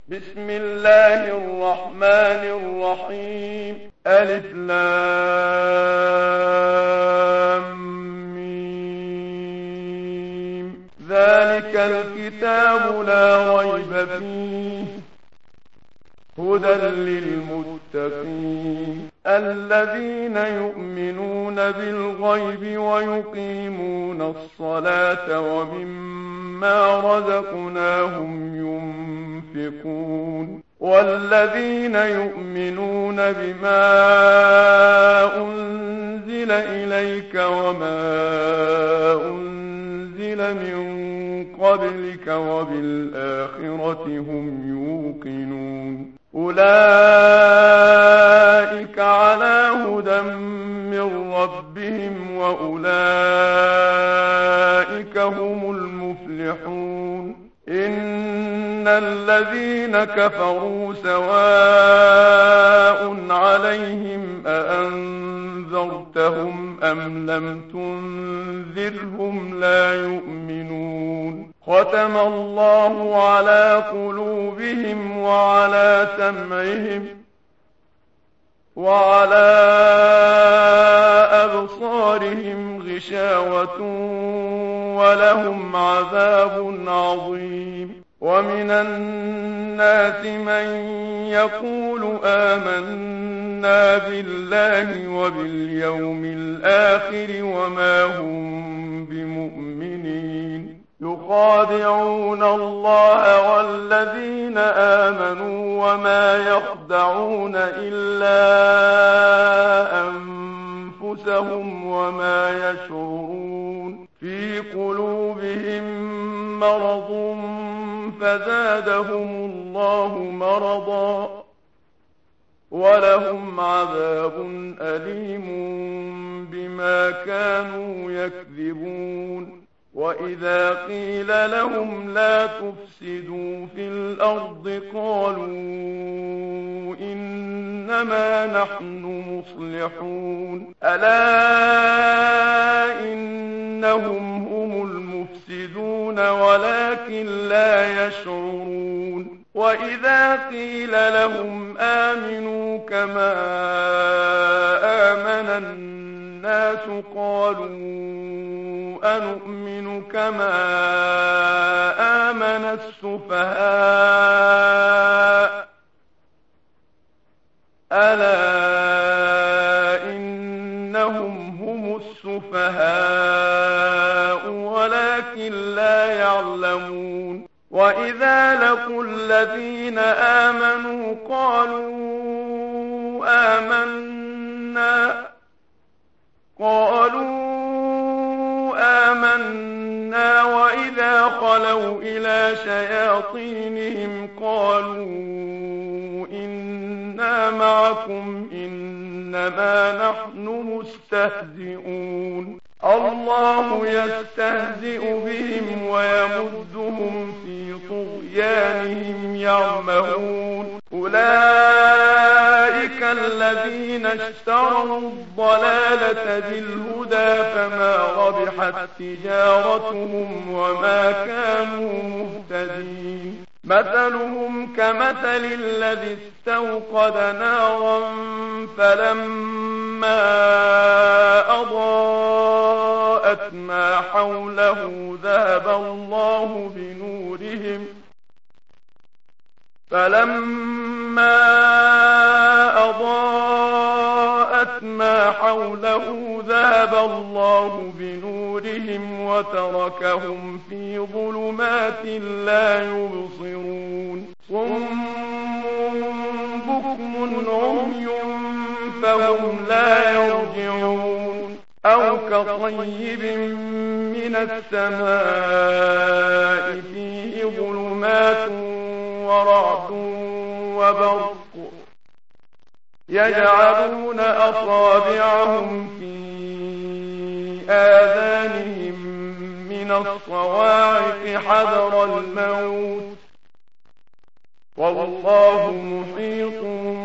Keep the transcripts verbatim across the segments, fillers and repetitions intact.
بسم الله الرحمن الرحيم. ألف لام ميم. ذلك الكتاب لا ريب فيه هدى للمتقين الذين يؤمنون بالغيب ويقيمون الصلاة ومما رزقناهم ينفقون والذين يؤمنون بما أنزل إليك وما أنزل من قبلك وبالآخرة هم يوقنون أولئك على هدى من ربهم وأولئك هم المفلحون إن الذين كفروا سواء عليهم أأنذرتهم أم لم تنذرهم لا يؤمنون ختم الله على قلوبهم وعلى سمعهم وعلى أبصارهم غشاوة ولهم عذاب عظيم ومن الناس من يقول آمنا بالله وباليوم الآخر وما هم بمؤمنين يخادعون الله والذين آمنوا وما يخدعون إلا أنفسهم وما يشعرون في قلوبهم مرض فزادهم الله مرضا ولهم عذاب أليم بما كانوا يكذبون وإذا قيل لهم لا تفسدوا في الأرض قالوا إنما نحن مصلحون ألا إنهم هم المفسدون ولكن لا يشعرون وإذا قيل لهم آمنوا كما آمن الناس قالوا أنؤمن كما آمن السفهاء ألا إنهم هم السفهاء ولكن لا يعلمون وإذا لقوا الذين آمنوا قالوا آمنا قالوا آمنا وإذا خلوا إلى شياطينهم قالوا إنا معكم إنما نحن مستهزئون الله يستهزئ بهم ويمدهم في طغيانهم يعمهون أولئك الذين اشتروا الضلالة بالهدى فما ربحت تجارتهم وما كانوا مهتدين مثلهم كمثل الذي استوقد نارا فلما أضاءت ما حوله ذهب الله بنورهم فلما أضاءت ما حوله ذهب الله بنورهم وتركهم في ظلمات لا يبصرون صم بكم عمي فهم لا يرجعون أو كطيب من السماء فيه ظلمات ورعد وبرق يجعلون أصابعهم في آذانهم من الصواعق حذر الموت والله محيط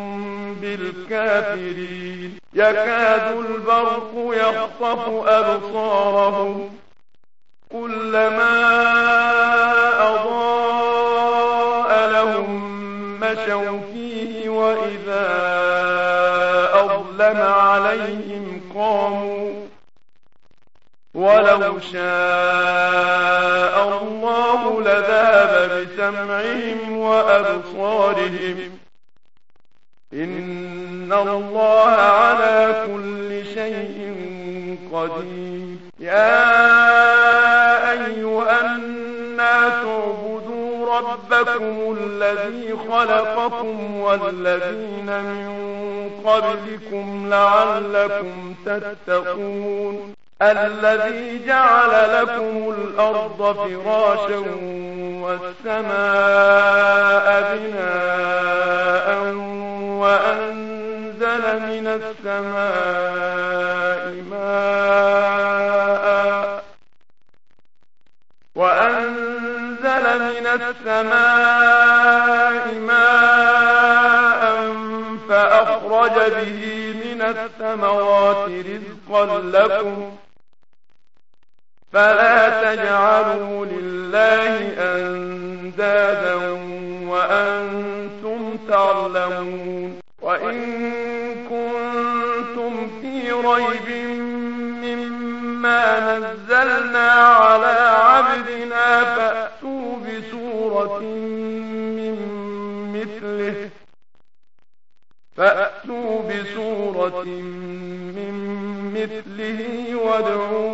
بالكافرين يكاد البرق يخطف أبصارهم كلما أضاء لهم مشوا فيه وإذا أظلم عليهم قاموا ولو شاء الله لذهب بسمعهم وأبصارهم إن الله على كل شيء قدير. يا أيها الناس اعبدوا ربكم الذي خلقكم والذين من قبلكم لعلكم تتقون الذي جعل لكم الأرض فراشا والسماء بناء وأنزل من السماء ماء وأنزل من السماء ماء فأخرج به من الثمرات رزقا لكم فلا تجعلوا لله أندادا وأنتم تعلمون. وإن كنتم في ريب مما نزلنا على عبدنا فأتوا بسورة من مثله فأتوا بسورة من مثله وادعوا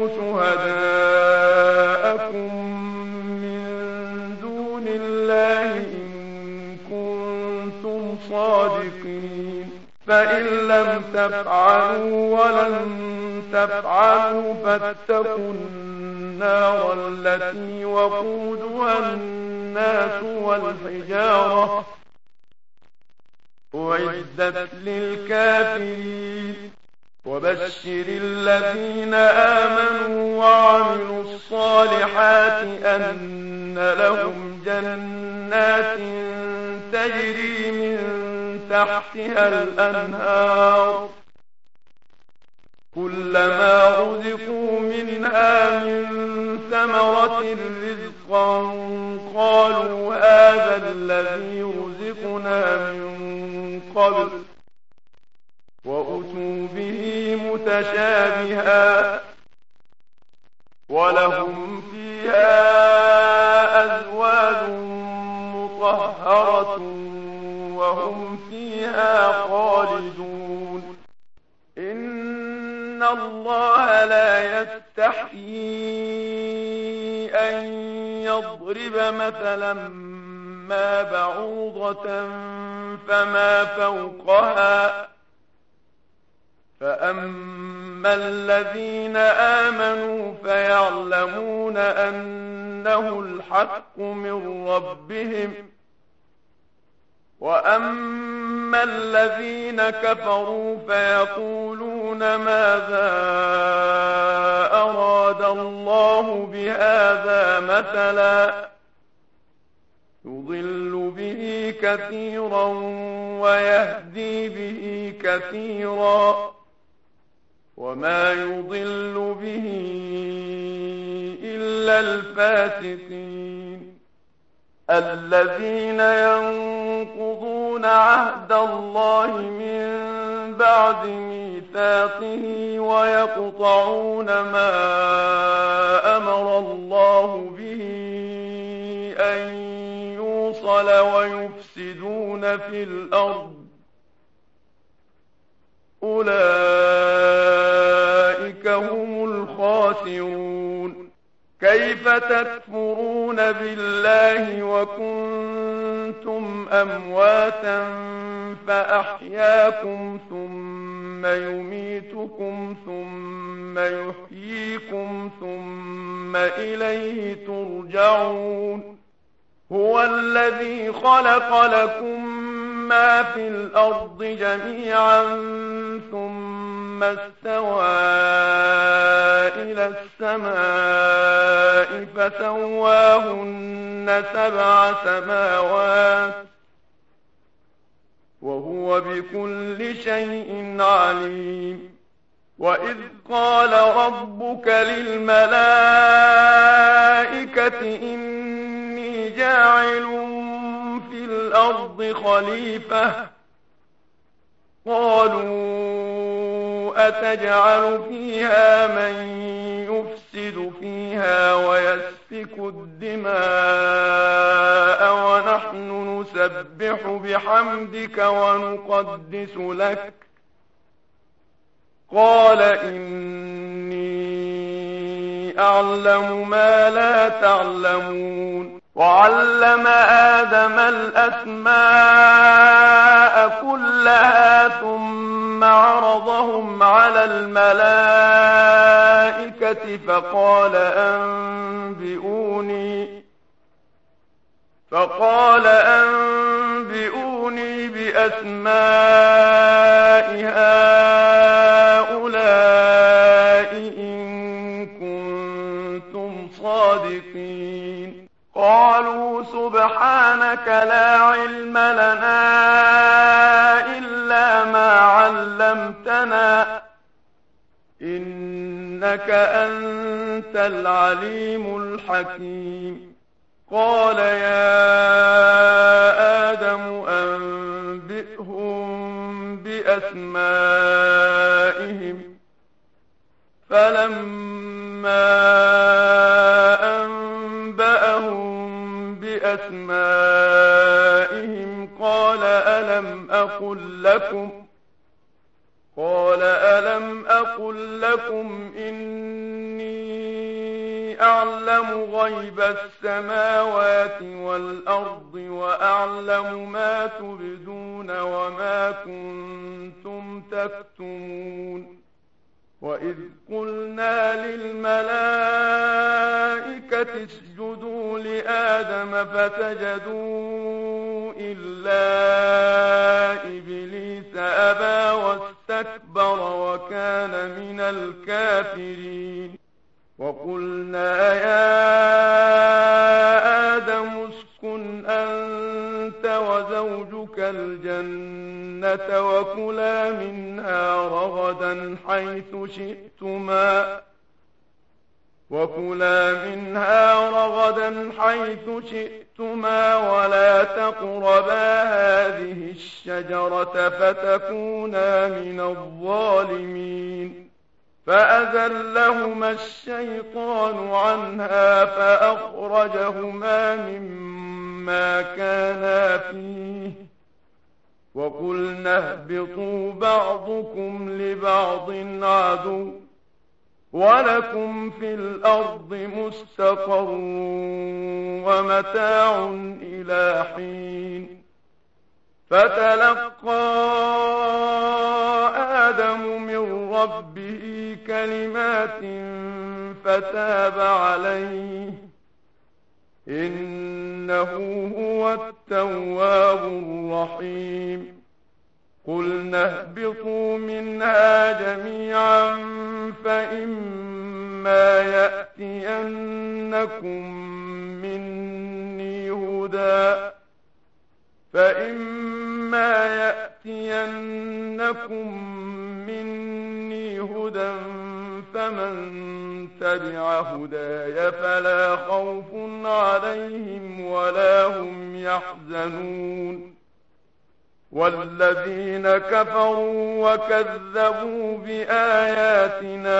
شهداءكم من دون الله إن كنتم صادقين. فإن لم تفعلوا ولن تفعلوا فاتقوا النار التي وقودها الناس والحجارة أعدت للكافرين. وبشر الذين آمنوا وعملوا الصالحات أن لهم جنات تجري من تحتها الأنهار كلما رزقوا منها من ثمرة رزقا قالوا هذا الذي رزقنا من قبل وأتوا به متشابها ولهم فيها أزواج مطهرة وهم فيها خالدون. إن الله لا يستحيي أن يضرب مثلا ما بعوضة فما فوقها فأما الذين آمنوا فيعلمون أنه الحق من ربهم وأما الذين كفروا فيقولون ماذا أراد الله بهذا مثلا يضل به كثيرا ويهدي به كثيرا وما يضل به إلا الفاسقين الذين ينقضون عهد الله من بعد ميثاقه ويقطعون ما أمر الله به أن يوصل ويفسدون في الأرض أولئك هم الخاسرون. كيف تكفرون بالله وكنتم أمواتا فأحياكم ثم يميتكم ثم يحييكم ثم إليه ترجعون. هو الذي خلق لكم ما في الأرض جميعا ثم استوى إلى السماء فسواهن سبع سماوات وهو بكل شيء عليم. وإذ قال ربك للملائكة إني جاعل في الأرض خليفة قالوا أتجعل فيها من يفسد فيها ويسفك الدماء ونحن نسبح بحمدك ونقدس لك قال إني أعلم ما لا تعلمون وعلم آدم الأسماء كلها ثم عرضهم على الملائكة فقال أنبئوني فقال أنبئوني بأسماء هؤلاء إن كنتم صادقين قالوا سبحانك لا علم لنا إلا ما علمتنا إنك أنت العليم الحكيم قال يا آدم أنبئهم بأسمائهم فلما أنبأهم بأسمائهم قال ألم أقل لكم قال ألم أقل لكم إني أعلم غيب السماوات والأرض وأعلم ما تبدون وما كنتم تكتمون وإذ قلنا للملائكة اسجدوا لآدم فسجدوا إلا إبليس أبى واستكبر وكان من الكافرين وقلنا يا آدم اسكن أنت وزوجك الجنة وكلا منها رغدا حيث شئتما وكلا منها رغدا حيث شئتما ولا تقربا هذه الشجرة فتكونا من الظالمين فأزلهما الشيطان عنها فأخرجهما مما كانا فيه وقلنا اهبطوا بعضكم لبعض عدو ولكم في الأرض مستقر ومتاع إلى حين فتلقى آدم من ربه كلمات فتاب عليه إنه هو التواب الرحيم قلنا اهبطوا منها جميعا فإما يأتينكم مني هدى فإما يأتينكم مني هدى فمن تبع هداي فلا خوف عليهم ولا هم يحزنون والذين كفروا وكذبوا بآياتنا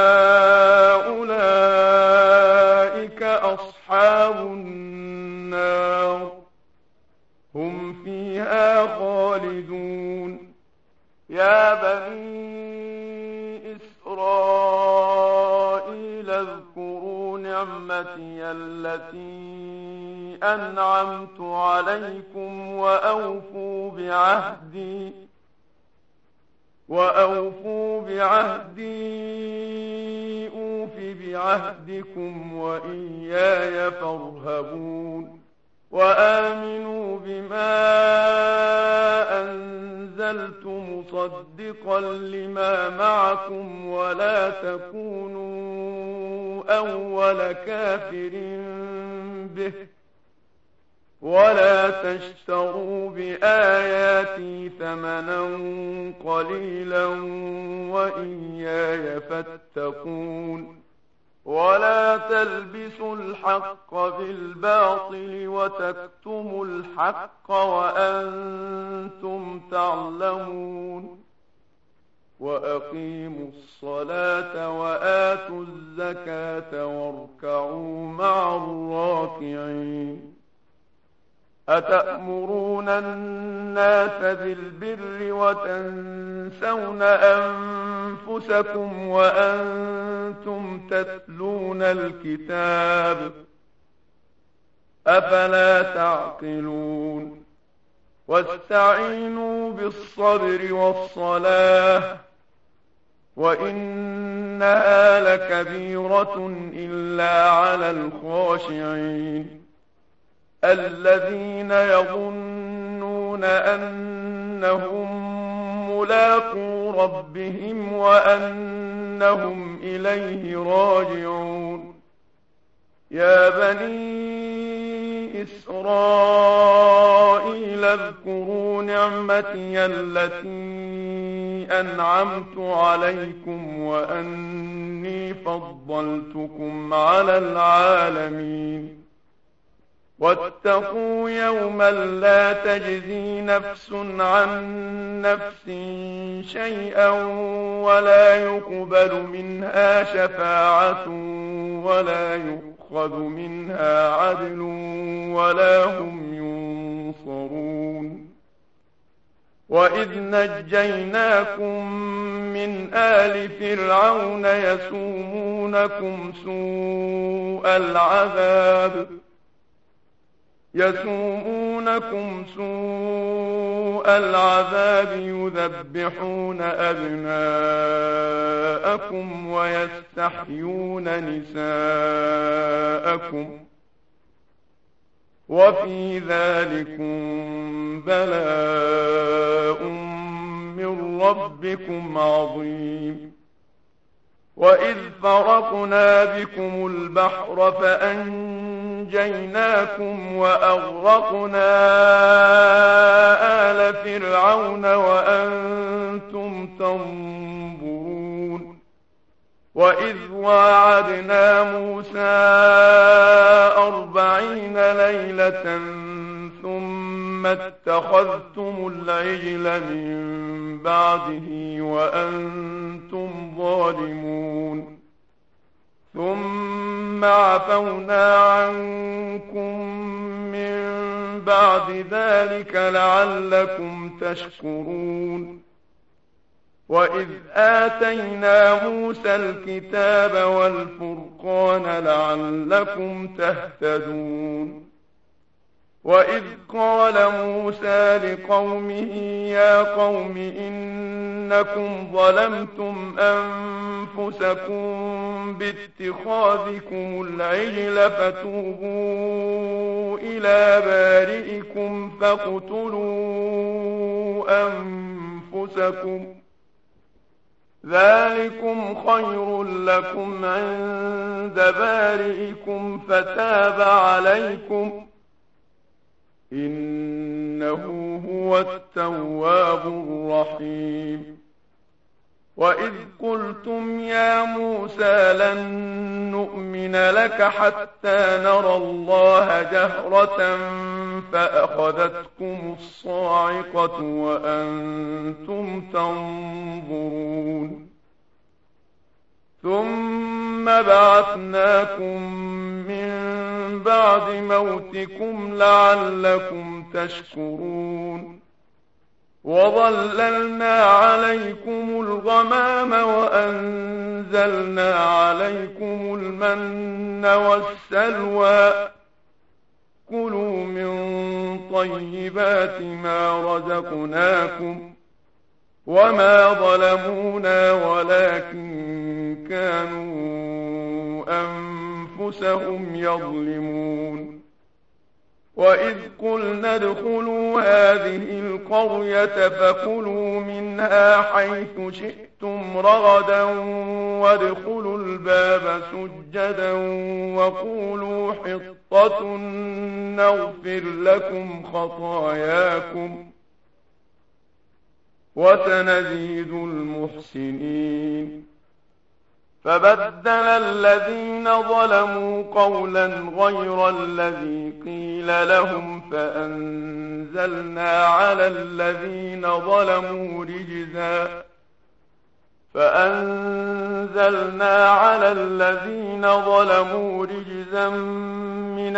أولئك أصحاب النار هم فيها خالدون يا بني إسرائيل اذكروا نعمتي التي أنعمت عليكم وأوفوا بعهدي وأوفوا بعهدي أوف بعهدكم وإياي فارهبون وآمنوا بما أنزلت مصدقا لما معكم ولا تكونوا أول كافر به ولا تشتروا بآياتي ثمنا قليلا وإياي فاتقون ولا تلبسوا الحق بالباطل وتكتموا الحق وأنتم تعلمون وأقيموا الصلاة وآتوا الزكاة واركعوا مع الراكعين أتأمرون الناس بالبر وتنسون أنفسكم وأنتم تتلون الكتاب أفلا تعقلون واستعينوا بالصبر والصلاة وإنها لكبيرة إلا على الخاشعين الذين يظنون أنهم ملاقو ربهم وأنهم إليه راجعون يا بني إسرائيل اذكروا نعمتي التي أنعمت عليكم وأني فضلتكم على العالمين واتقوا يوما لا تجزي نفس عن نفس شيئا ولا يقبل منها شفاعة ولا يؤخذ منها عدل ولا هم ينصرون وإذ نجيناكم من آل فرعون يسومونكم سوء العذاب يسومونكم سوء العذاب يذبحون أبناءكم ويستحيون نساءكم وفي ذلكم بلاء من ربكم عظيم وإذ فرقنا بكم البحر فأنجيناكم وأغرقنا آل فرعون وأنتم تنظرون وإذ واعدنا موسى أربعين ليلة ثم اتخذتم العجل من بعده وأنتم ظالمون ثم عفونا عنكم من بعد ذلك لعلكم تشكرون وإذ آتينا موسى الكتاب والفرقان لعلكم تهتدون وإذ قال موسى لقومه يا قوم إنكم ظلمتم أنفسكم باتخاذكم العجل فتوبوا إلى بارئكم فاقتلوا أنفسكم ذلكم خير لكم عند بارئكم فتاب عليكم إنه هو التواب الرحيم وإذ قلتم يا موسى لن نؤمن لك حتى نرى الله جهرة فأخذتكم الصاعقة وأنتم تنظرون ثم بعثناكم من بعد موتكم لعلكم تشكرون وظللنا عليكم الغمام وأنزلنا عليكم المن والسلوى كلوا من طيبات ما رزقناكم وما ظلمونا ولكن كانوا أنفسهم يظلمون وإذ قلنا ادخلوا هذه القرية فكلوا منها حيث شئتم رغدا وادخلوا الباب سجدا وقولوا حطة نغفر لكم خطاياكم وسنزيد المحسنين فبدل الذين ظلموا قولا غير الذي قيل لهم فأنزلنا على الذين ظلموا رجزا فأنزلنا على الذين ظلموا رجزا من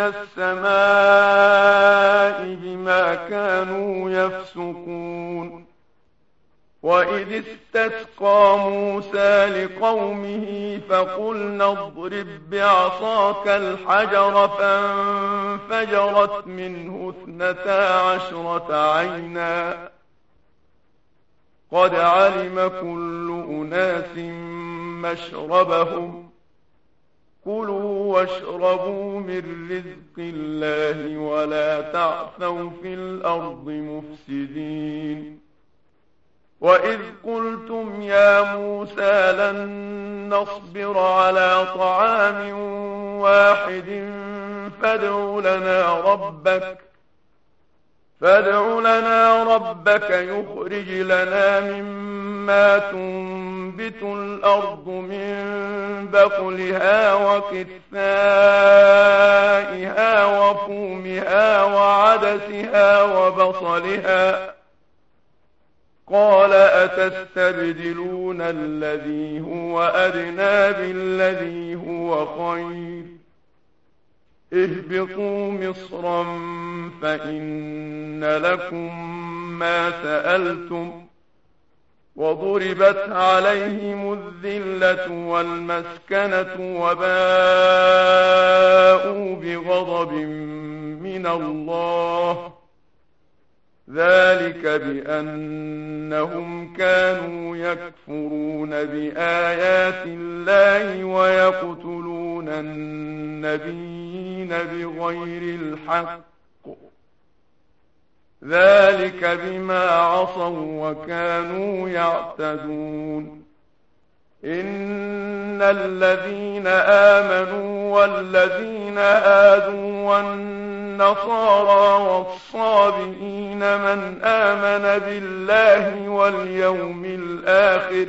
السماء بما كانوا يفسقون. وإذ استسقى موسى لقومه فقلنا اضرب بعصاك الحجر فانفجرت منه اثنتا عشرة عينا قد علم كل أناس مشربهم كلوا واشربوا من رزق الله ولا تعثوا في الأرض مفسدين. وإذ قلتم يا موسى لن نصبر على طعام واحد فادع لنا ربك فادع لنا ربك يخرج لنا مما تنبت الأرض من بقلها وقثائها وفومها وعدسها وبصلها قال أتستبدلون الذي هو أدنى بالذي هو خير اهبطوا مصرا فإن لكم ما سألتم وضربت عليهم الذلة والمسكنة وباءوا بغضب من الله ذلك بأنهم كانوا يكفرون بآيات الله ويقتلون النبيين بغير الحق ذلك بما عصوا وكانوا يعتدون. إن الذين آمنوا والذين هادوا والنصارى والصابئين من آمن بالله واليوم الآخر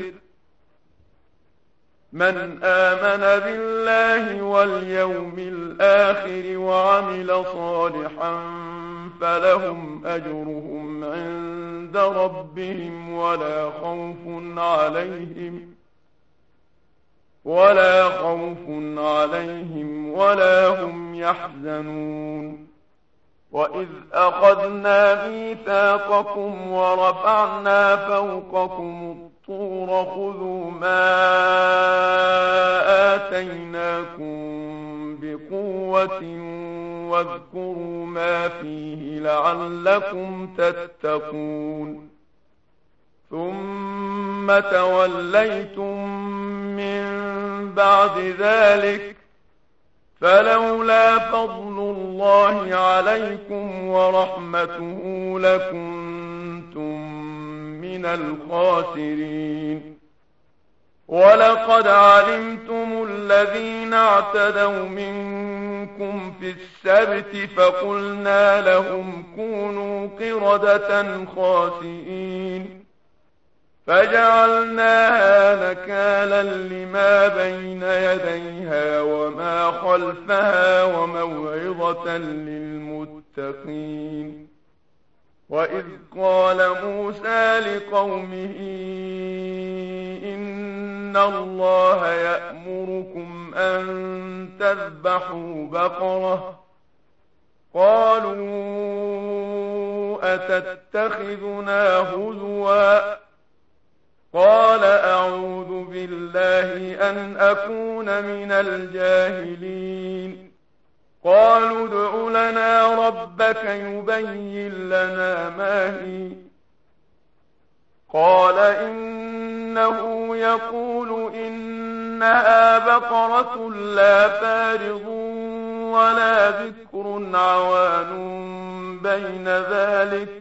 من آمن بالله واليوم الآخر وعمل صالحا فلهم أجرهم عند ربهم ولا خوف عليهم ولا خوف عليهم ولا هم يحزنون. وإذ أخذنا ميثاقكم ورفعنا فوقكم الطور خذوا ما آتيناكم بقوة واذكروا ما فيه لعلكم تتقون. ثم توليتم من بعد ذلك فلولا فضل الله عليكم ورحمته لكنتم من الخاسرين. ولقد علمتم الذين اعتدوا منكم في السبت فقلنا لهم كونوا قردة خاسئين فجعلناها نكالا لما بين يديها وما خلفها وموعظة للمتقين. وإذ قال موسى لقومه إن الله يأمركم أن تذبحوا بقرة قالوا أتتخذنا هزوا قال أعوذ بالله أن أكون من الجاهلين. قالوا ادع لنا ربك يبين لنا ما هي قال إنه يقول إنها بقرة لا فارض ولا بكر عوان بين ذلك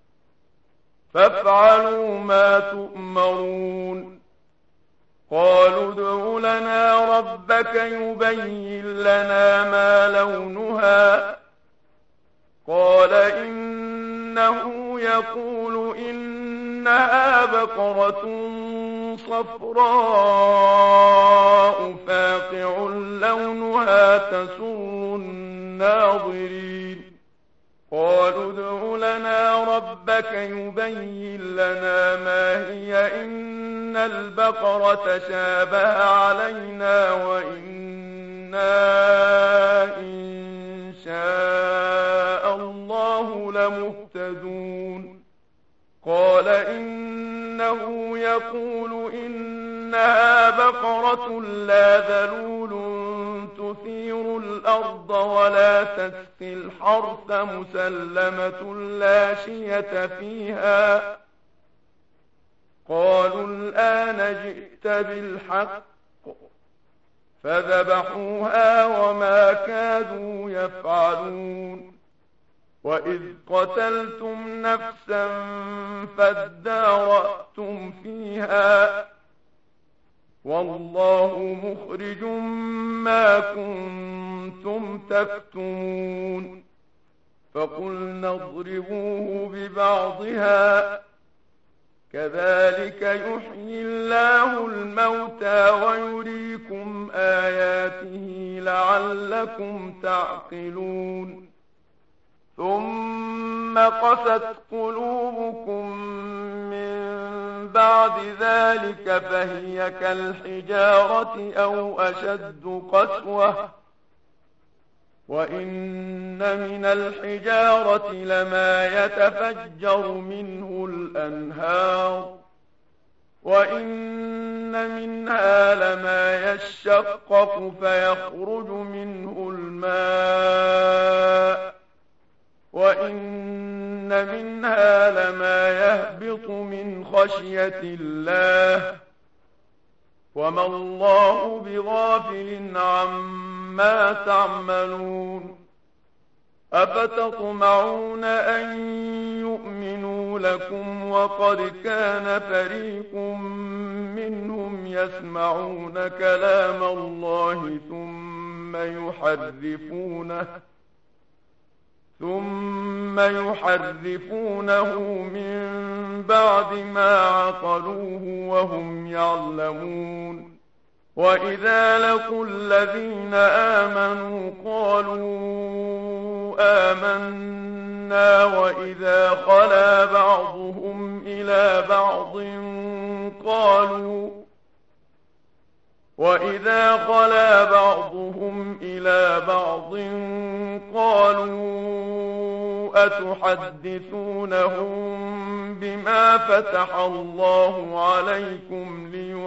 فافعلوا ما تؤمرون. قالوا ادع لنا ربك يبين لنا ما لونها قال إنه يقول إنها بقرة صفراء فاقع لونها تسر الناظرين قالوا ادع لنا ربك يبين لنا ما هي إن البقرة تشابه علينا وإنا إن شاء الله لمهتدون قال إنه يقول إنها بقرة لا ذلول تثير الأرض ولا تسقي الحرث مسلمة لا شية فيها قالوا الآن جئت بالحق فذبحوها وما كادوا يفعلون وإذ قتلتم نفسا فادارأتم فيها والله مخرج ما كنتم تكتمون فقلنا اضربوه ببعضها كذلك يحيي الله الموتى ويريكم آياته لعلكم تعقلون ثم قست قلوبكم من بعد ذلك فهي كالحجارة أو أشد قسوة وإن من الحجارة لما يتفجر منه الأنهار وإن منها لما يشقق فيخرج منه الماء وإن منها لما يهبط من خشية الله وما الله بغافل عما تعملون أفتطمعون أن يؤمنوا لكم وقد كان فريق منهم يسمعون كلام الله ثم يحرفونه ثم يحرفونه من بعد ما عقلوه وهم يعلمون وإذا لقوا الذين آمنوا قالوا آمنا وإذا خلا بعضهم إلى بعض قالوا وإذا خلا بعضهم إلى بعض قالوا أتحدثونهم بما فتح الله عليكم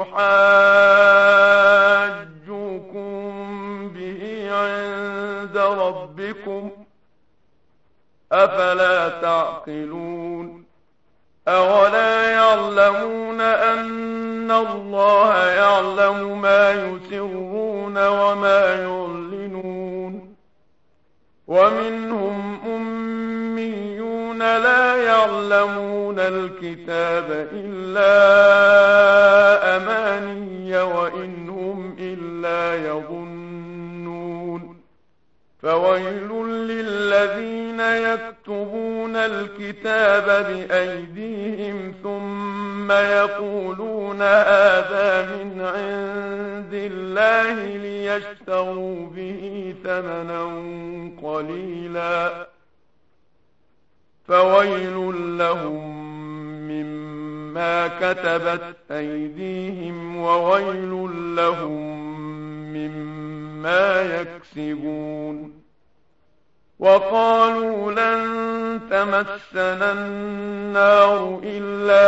ليحاجوكم به عند ربكم أفلا تعقلون أولا يعلمون أن الله يعلم ما يسرون وما يعلنون ومنهم أميون لا يعلمون الكتاب إلا أماني وإن هم إلا يظنون فويل للذين يكتبون الكتاب بأيديهم ثم يقولون هذا من عند الله ليشتروا به ثمنا قليلا فويل لهم مما كتبت أيديهم وويل لهم مما يكسبون وقالوا لن تمسنا النار إلا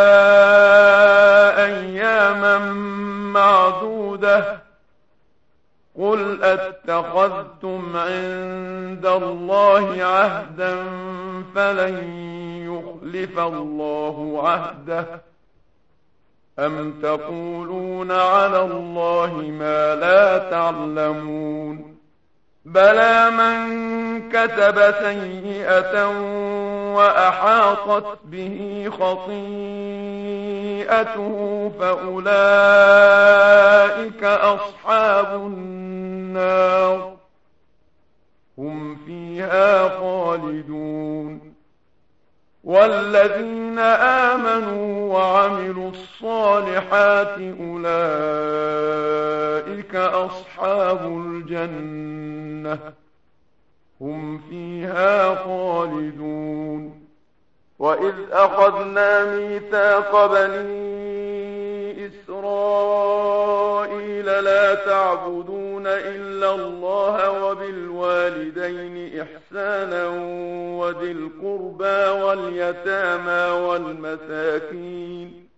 أياما معدودة قل أتخذتم عند الله عهدا فلن يخلف الله عهده أم تقولون على الله ما لا تعلمون بلى من كتب سيئة وأحاطت به خطيئته فأولئك أصحاب النار هم فيها خالدون والذين آمنوا وعملوا الصالحات أولئك أصحاب الجنة هم فيها خالدون. وإذ أخذنا ميثاق بني إسرائيل لا تعبدون إلا الله وبالوالدين إحسانا وذي القربى واليتامى والمساكين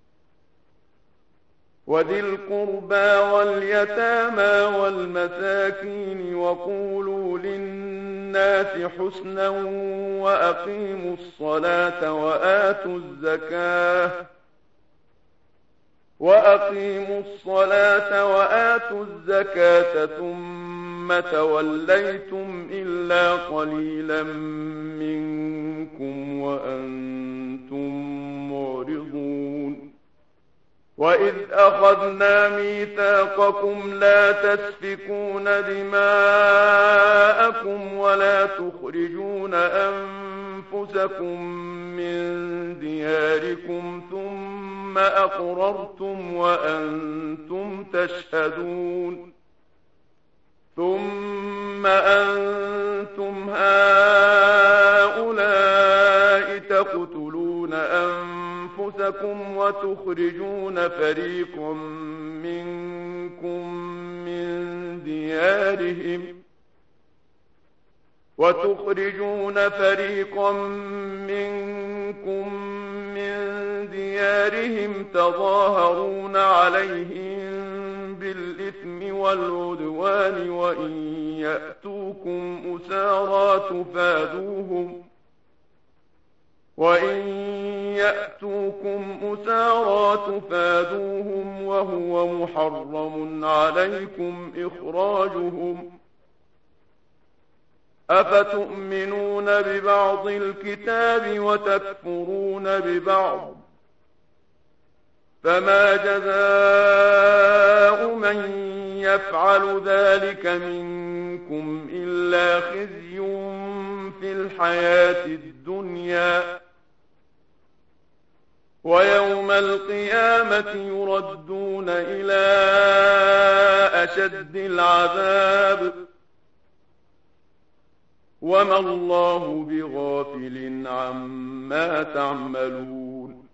وذي القربى واليتامى والمساكين وقولوا للناس حسنا وأقيموا الصلاة وآتوا الزكاة وأقيموا الصلاة وآتوا الزكاة ثم توليتم إلا قليلا منكم وأنتم معرضون. وإذ أخذنا ميثاقكم لا تسفكون دماءكم ولا تخرجون أنفسكم من دياركم ثم أقررتم وأنتم تشهدون. ثم أنتم هؤلاء تقتلون أنفسكم وتخرجون فريقا منكم من ديارهم وتخرجون فريقا منكم من ديارهم تظاهرون عليهم بالإثم والعدوان وإن يأتوكم أسارى تفادوهم وإن يأتوكم أسارى تفادوهم وهو محرم عليكم إخراجهم أفتؤمنون ببعض الكتاب وتكفرون ببعض فما جزاء من يفعل ذلك منكم إلا خزي في الحياة الدنيا ويوم القيامة يردون إلى أشد العذاب وما الله بغافل عما تعملون.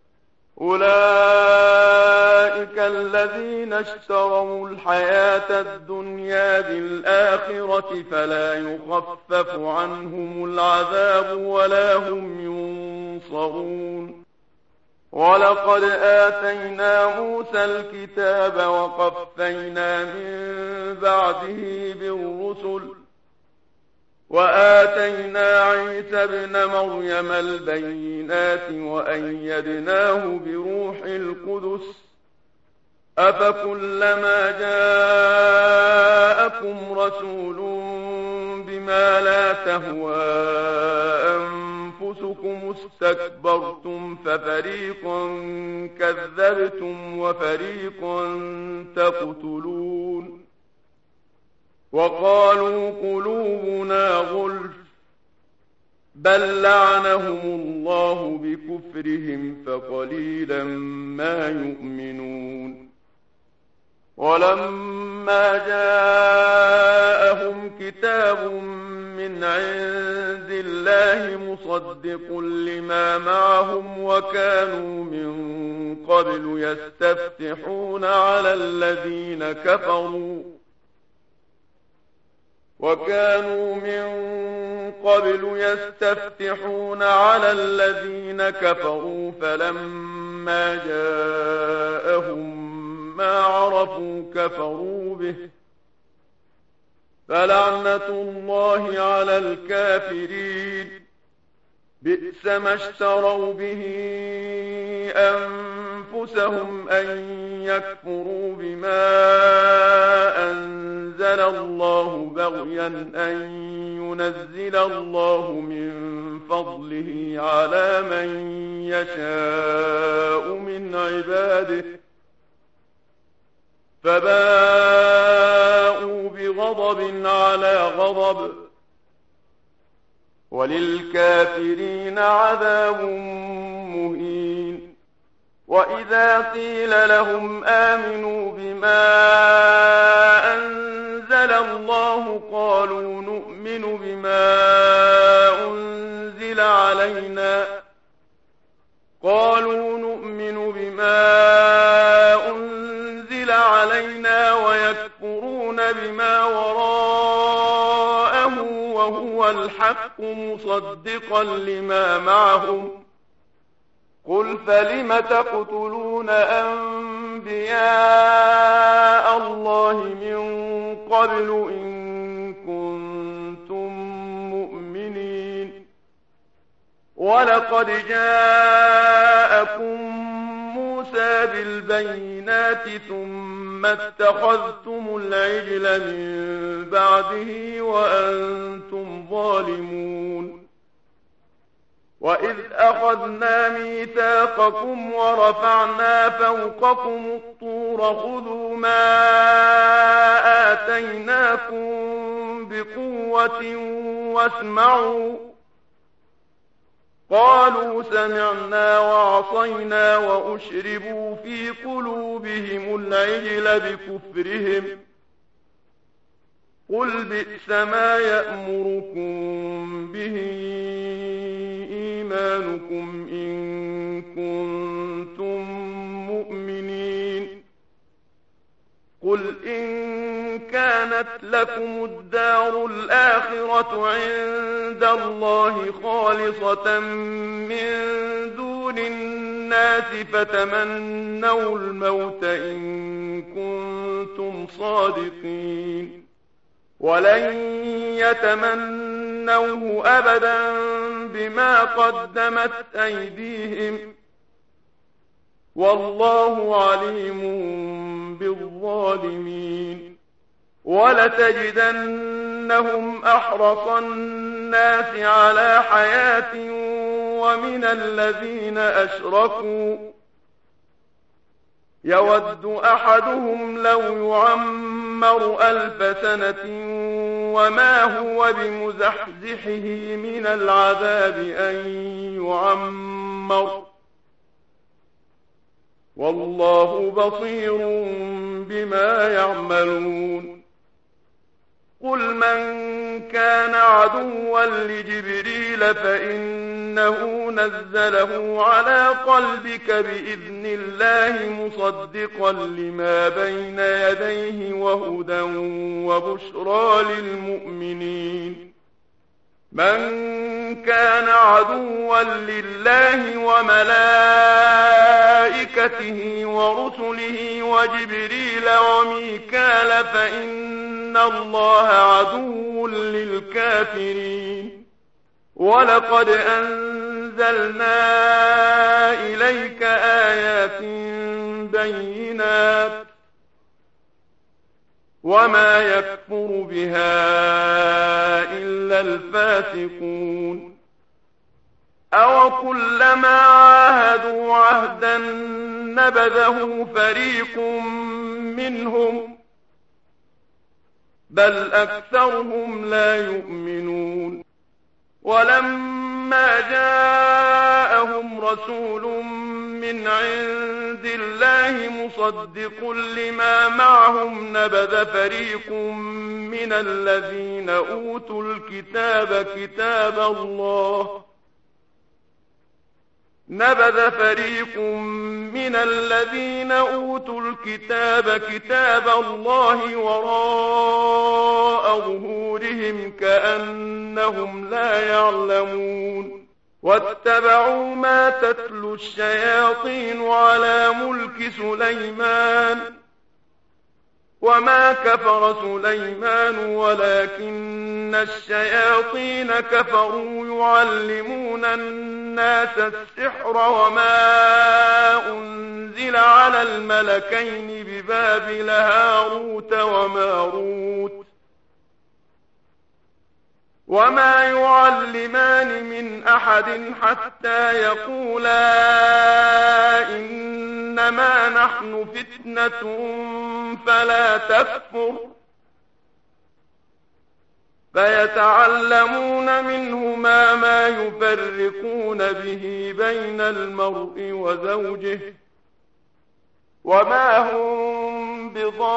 أولئك الذين اشتروا الحياة الدنيا بالآخرة فلا يخفف عنهم العذاب ولا هم ينصرون. ولقد آتينا موسى الكتاب وقفينا من بعده بالرسل وآتينا عيسى ابن مريم البينات وأيدناه بروح القدس أفكلما جاءكم رسول بما لا تهوى أنفسكم استكبرتم ففريقا كذبتم وفريقا تقتلون. وقالوا قلوبنا غلف بل لعنهم الله بكفرهم فقليلا ما يؤمنون. ولما جاءهم كتاب من عند الله مصدق لما معهم وكانوا من قبل يستفتحون على الذين كفروا وكانوا من قبل يستفتحون على الذين كفروا فلما جاءهم ما عرفوا كفروا به فلعنة الله على الكافرين. بئس ما اشتروا به أنفسهم أن يكفروا بما أنزل الله بغيا أن ينزل الله من فضله على من يشاء من عباده فباءوا بغضب على غضب وللكافرين عذاب مهين. وإذا قيل لهم آمنوا بما أنزل الله قالوا نؤمن بما أنزل علينا قالوا نؤمن بما أنزل علينا ويكفرون بما وراءه وهو الحق مصدقا لما معهم قل فلم تقتلون أنبياء الله من قبل إن كنتم مؤمنين ولقد جاءكم موسى بالبينات ثم اتخذتم العجل من بعده وأنتم ظالمون. وإذ أخذنا ميثاقكم ورفعنا فوقكم الطور خذوا ما آتيناكم بقوة واسمعوا قالوا سمعنا وعصينا وأشربوا في قلوبهم العجل بكفرهم قل بئس ما يأمركم به إيمانكم إن كنتم مؤمنين قل إن كانت لكم الدار الآخرة عند الله خالصة من دون الناس فتمنوا الموت إن كنتم صادقين ولن يتمنوه أبدا بما قدمت أيديهم والله عليم بالظالمين. ولتجدنهم أحرص الناس على حياة ومن الذين أشركوا يود أحدهم لو يعمر ألف سنة وما هو بمزحزحه من العذاب أن يعمر والله بصير بما يعملون. قل من كان عدوا لجبريل فإنه نزله على قلبك بإذن الله مصدقا لما بين يديه وهدى وبشرى للمؤمنين. من كان عدوا لله وملائكته ورسله وجبريل وميكال فإن الله عدو للكافرين. ولقد أنزلنا إليك آيات بينات وما يكفر بها إلا الفاسقون. أو كلما عاهدوا عهدا نبذه فريق منهم بل أكثرهم لا يؤمنون. ولما جاءهم رسول من عند الله مصدق لما معهم نبذ فريق من الذين أوتوا الكتاب كتاب الله نبذ فريق من الذين أوتوا الكتاب كتاب الله وراء ظهورهم كأنهم لا يعلمون. واتبعوا ما تتلو الشياطين على ملك سليمان وما كفر سليمان ولكن الشياطين كفروا يعلمون الناس السحر وما أنزل على الملكين ببابل هاروت وماروت وما يعلمان من أحد حتى يقولا إنما نحن فتنة فلا تكفر فيتعلمون منهما ما يفرقون به بين المرء وزوجه، وما هم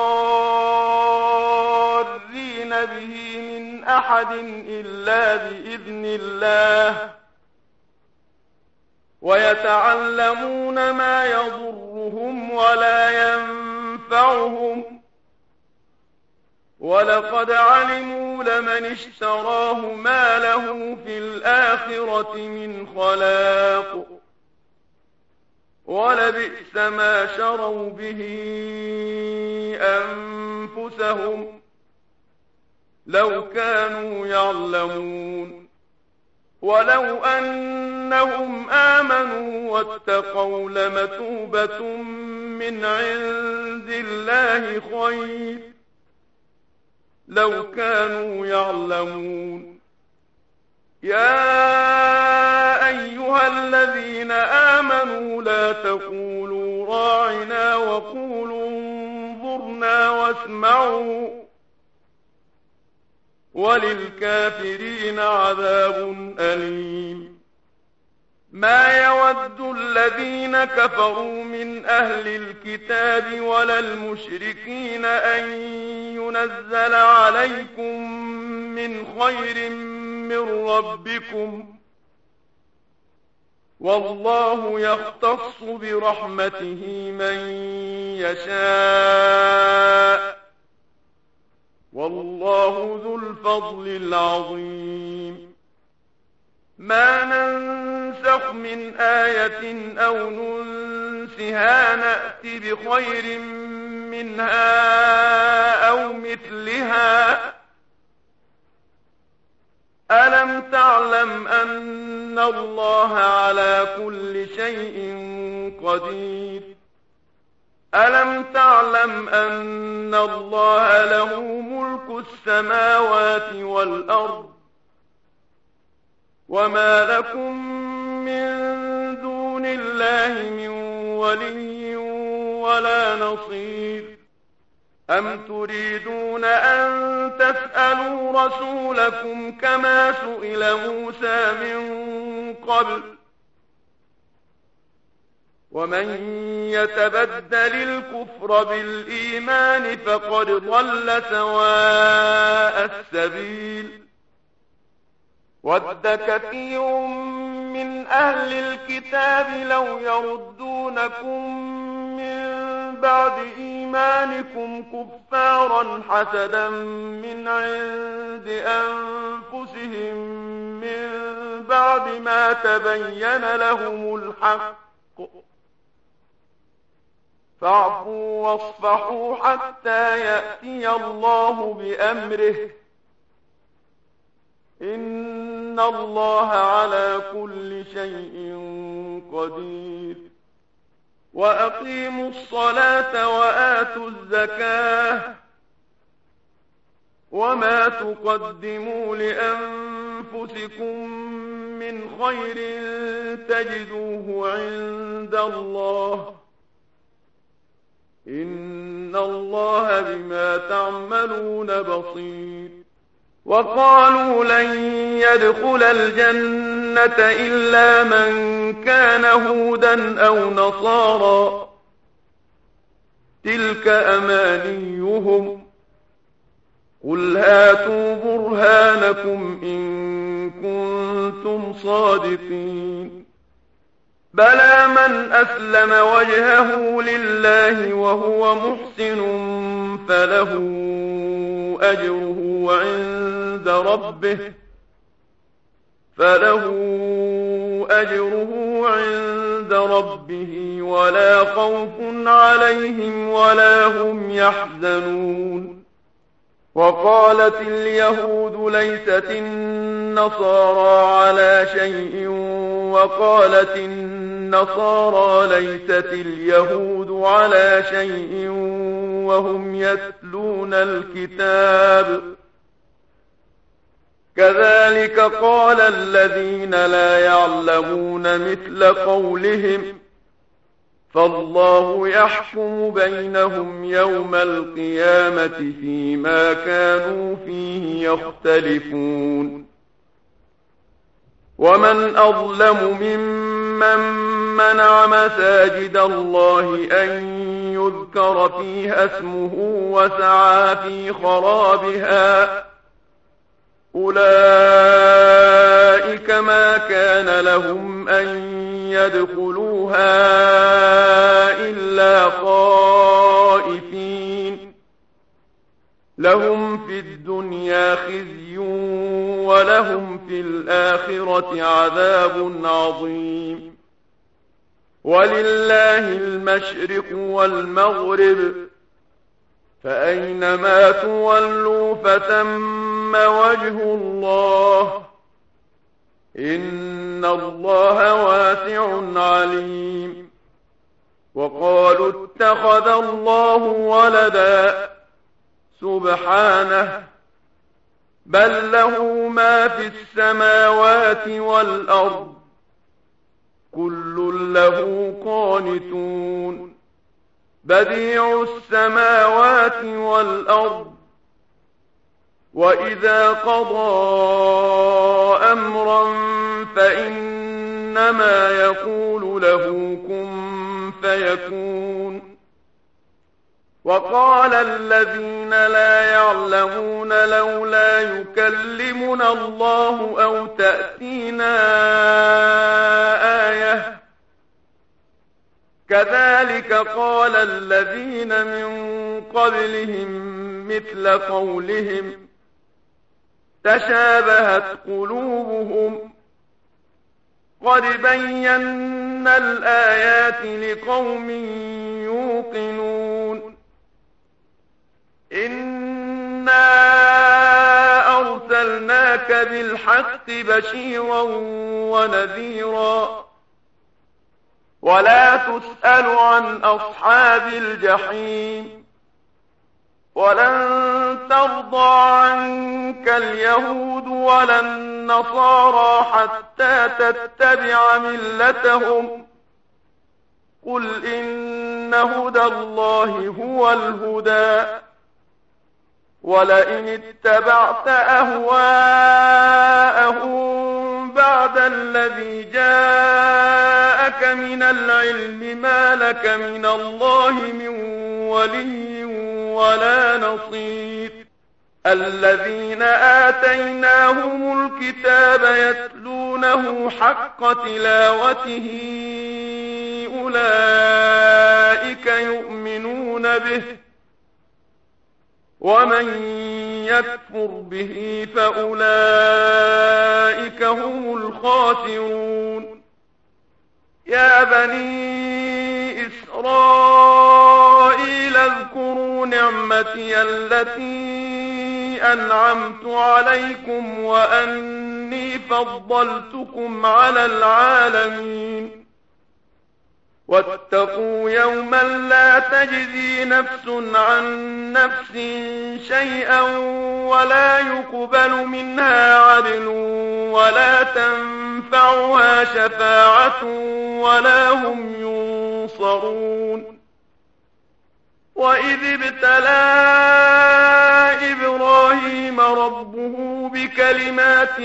بضارين به من أحد إلا بإذن الله، ويتعلمون ما يضرهم ولا ينفعهم، ولقد علموا لمن اشتراه ما له في الآخرة من خلاق، ولبئس ما شروا به أنفسهم لو كانوا يعلمون. ولو أنهم آمنوا واتقوا لمثوبة من عند الله خير لو كانوا يعلمون. يا أيها الذين آمنوا لا تقولوا راعنا وقولوا انظرنا واسمعوا وللكافرين عذاب أليم. ما يود الذين كفروا من أهل الكتاب ولا المشركين أن ينزل عليكم من خير من ربكم، والله يختص برحمته من يشاء، والله ذو الفضل العظيم. ما ننسخ من آية أو ننسها نأت بخير منها أو مثلها. ألم تعلم أن الله على كل شيء قدير؟ ألم تعلم أن الله له ملك السماوات والأرض، وما لكم من دون الله من ولي ولا نصير؟ أم تريدون أن تسألوا رسولكم كما سئل موسى من قبل؟ ومن يتبدل الكفر بالإيمان فقد ضل سواء السبيل. ود كثير من أهل الكتاب لو يردونكم من بعد إيمانكم كفارا حسدا من عند أنفسهم من بعد ما تبين لهم الحق، فاعفوا واصفحوا حتى يأتي الله بأمره، إن الله على كل شيء قدير. وأقيموا الصلاة وآتوا الزكاة، وما تقدموا لأنفسكم من خير تجدوه عند الله، إن الله بما تعملون بصير. وقالوا لن يدخل الجنة إلا من كان هودا أو نصارى، تلك أمانيهم، قل هاتوا برهانكم إن كنتم صادقين. بلى من أسلم وجهه لله وهو محسن فله أجره عند ربه فله أجره عند ربه ولا خوف عليهم ولا هم يحزنون. وقالت اليهود ليست النصارى على شيء، وقالت النصارى ليست اليهود على شيء وهم يتلون الكتاب، كذلك قال الذين لا يعلمون مثل قولهم، فالله يحكم بينهم يوم القيامة فيما كانوا فيه يختلفون. ومن أظلم ممن منع مساجد الله أن يذكر فيها اسمه وسعى في خرابها، أولئك ما كان لهم أن يدخلوها إلا خائفين، لهم في الدنيا خزي ولهم في الآخرة عذاب عظيم. ولله المشرق والمغرب، فأينما تولوا فثم وجه الله، إن الله واسع عليم. وقالوا اتخذ الله ولدا، سبحانه، بل له ما في السماوات والأرض، كل له قانتون. بديع السماوات والأرض، وإذا قضى أمرا فإنما يقول له كن فيكون. وقال الذين لا يعلمون لولا يكلمنا الله أو تأتينا آية، كذلك قال الذين من قبلهم مثل قولهم تشابهت قلوبهم، قد بينا الآيات لقوم يوقنون. إنا أرسلناك بالحق بشيرا ونذيرا، ولا تسأل عن أصحاب الجحيم. ولن ترضى عنك اليهود ولا النصارى حتى تتبع ملتهم، قل إن هدى الله هو الهدى، ولئن اتبعت أهواءهم بعد الذي جاءك من العلم ما لك من الله من ولي ولا نصير. الذين آتيناهم الكتاب يتلونه حق تلاوته أولئك يؤمنون به، ومن يكفر به فأولئك هم الخاسرون. يا بني إسرائيل اذكروا نعمتي التي أنعمت عليكم وأني فضلتكم على العالمين. واتقوا يوما لا تجزي نفس عن نفس شيئا ولا يقبل منها عدل ولا تنفعها شفاعة ولا هم ينصرون. وإذ ابتلى إبراهيم ربه بكلمات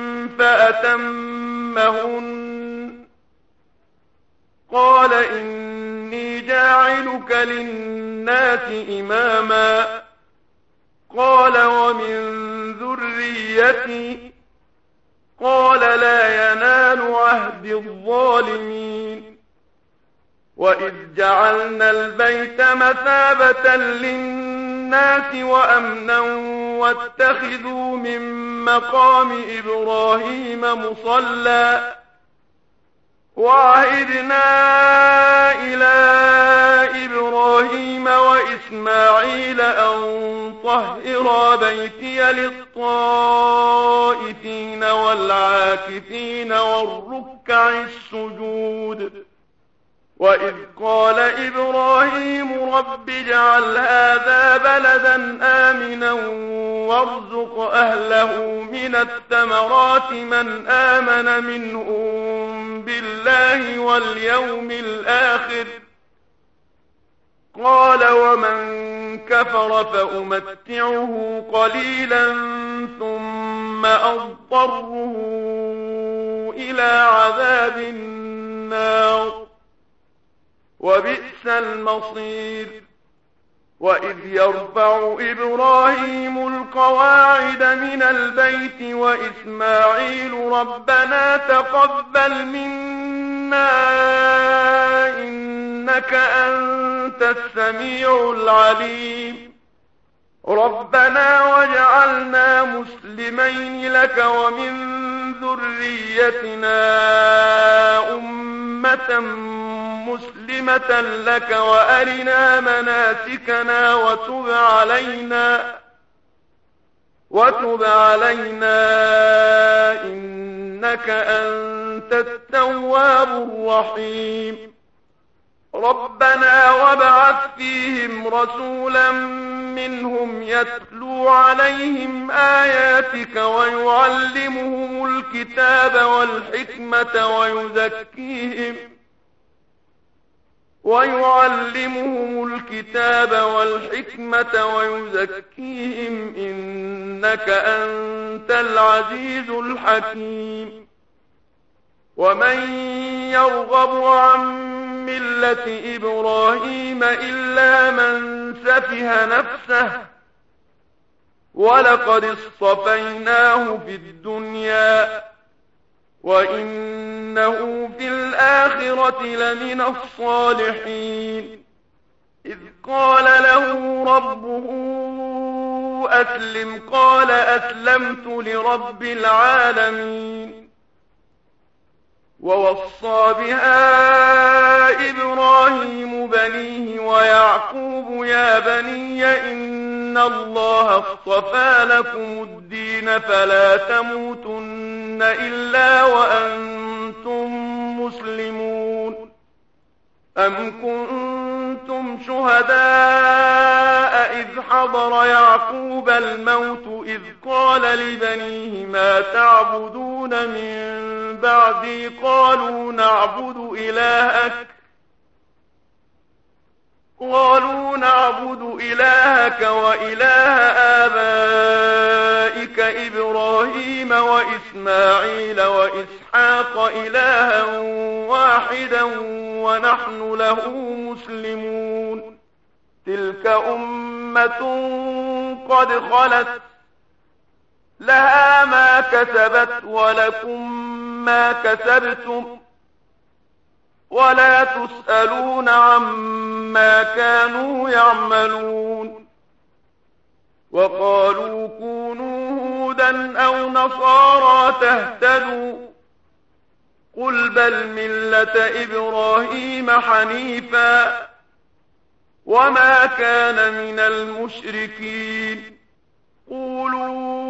فأتمهن، قال إني جاعلك للناس إماما، قال ومن ذريتي، قال لا ينال عهد الظالمين. وإذ جعلنا البيت مثابة للناس وأمنا واتخذوا من مقام إبراهيم مصلى، وعهدنا إلى إبراهيم وإسماعيل أن طهرا بيتي للطائفين والعاكفين والركع السجود. وإذ قال إبراهيم رب اجعل هذا بلدا آمنا وارزق أهله من الثمرات من آمن منهم بالله واليوم الآخر قال ومن كفر فأمتعه قليلا ثم أضطره إلى عذاب النار وبئس المصير وإذ يرفع إبراهيم القواعد من البيت وإسماعيل ربنا تقبل منا إنك أنت السميع العليم ربنا واجعلنا مسلمين لك ومن ذريتنا أمة مسلمة لك وأرنا مناسكنا وتب علينا وتب علينا إنك أنت التواب الرحيم ربنا وابعث فيهم رسولا منهم يتلو عليهم آياتك ويعلمهم الكتاب والحكمة ويزكيهم ويعلمهم الكتاب والحكمة ويزكيهم إنك أنت العزيز الحكيم ومن يرغب عن ملة إبراهيم إلا من سفه نفسه ولقد اصطفيناه في الدنيا وإنه في الآخرة لمن الصالحين إذ قال له ربه أسلم قال أسلمت لرب العالمين ووصى بها إبراهيم بنيه ويعقوب يا بني إن الله اصطفى لكم الدين فلا تموتن إلا وأنتم مسلمون أم كنتم شهداء إذ حضر يعقوب الموت إذ قال لبنيه ما تعبدون من بعدي قالوا نعبد إلهك قالوا نعبد إلهك وإله آبائك إبراهيم وإسماعيل وإسحاق إلها واحدا ونحن له مسلمون تلك أمة قد خلت لها ما كسبت ولكم ما كسبتم ولا تسألون عما كانوا يعملون وقالوا كونوا هودا أو نصارى تهتدوا قل بل ملة إبراهيم حنيفا وما كان من المشركين قولوا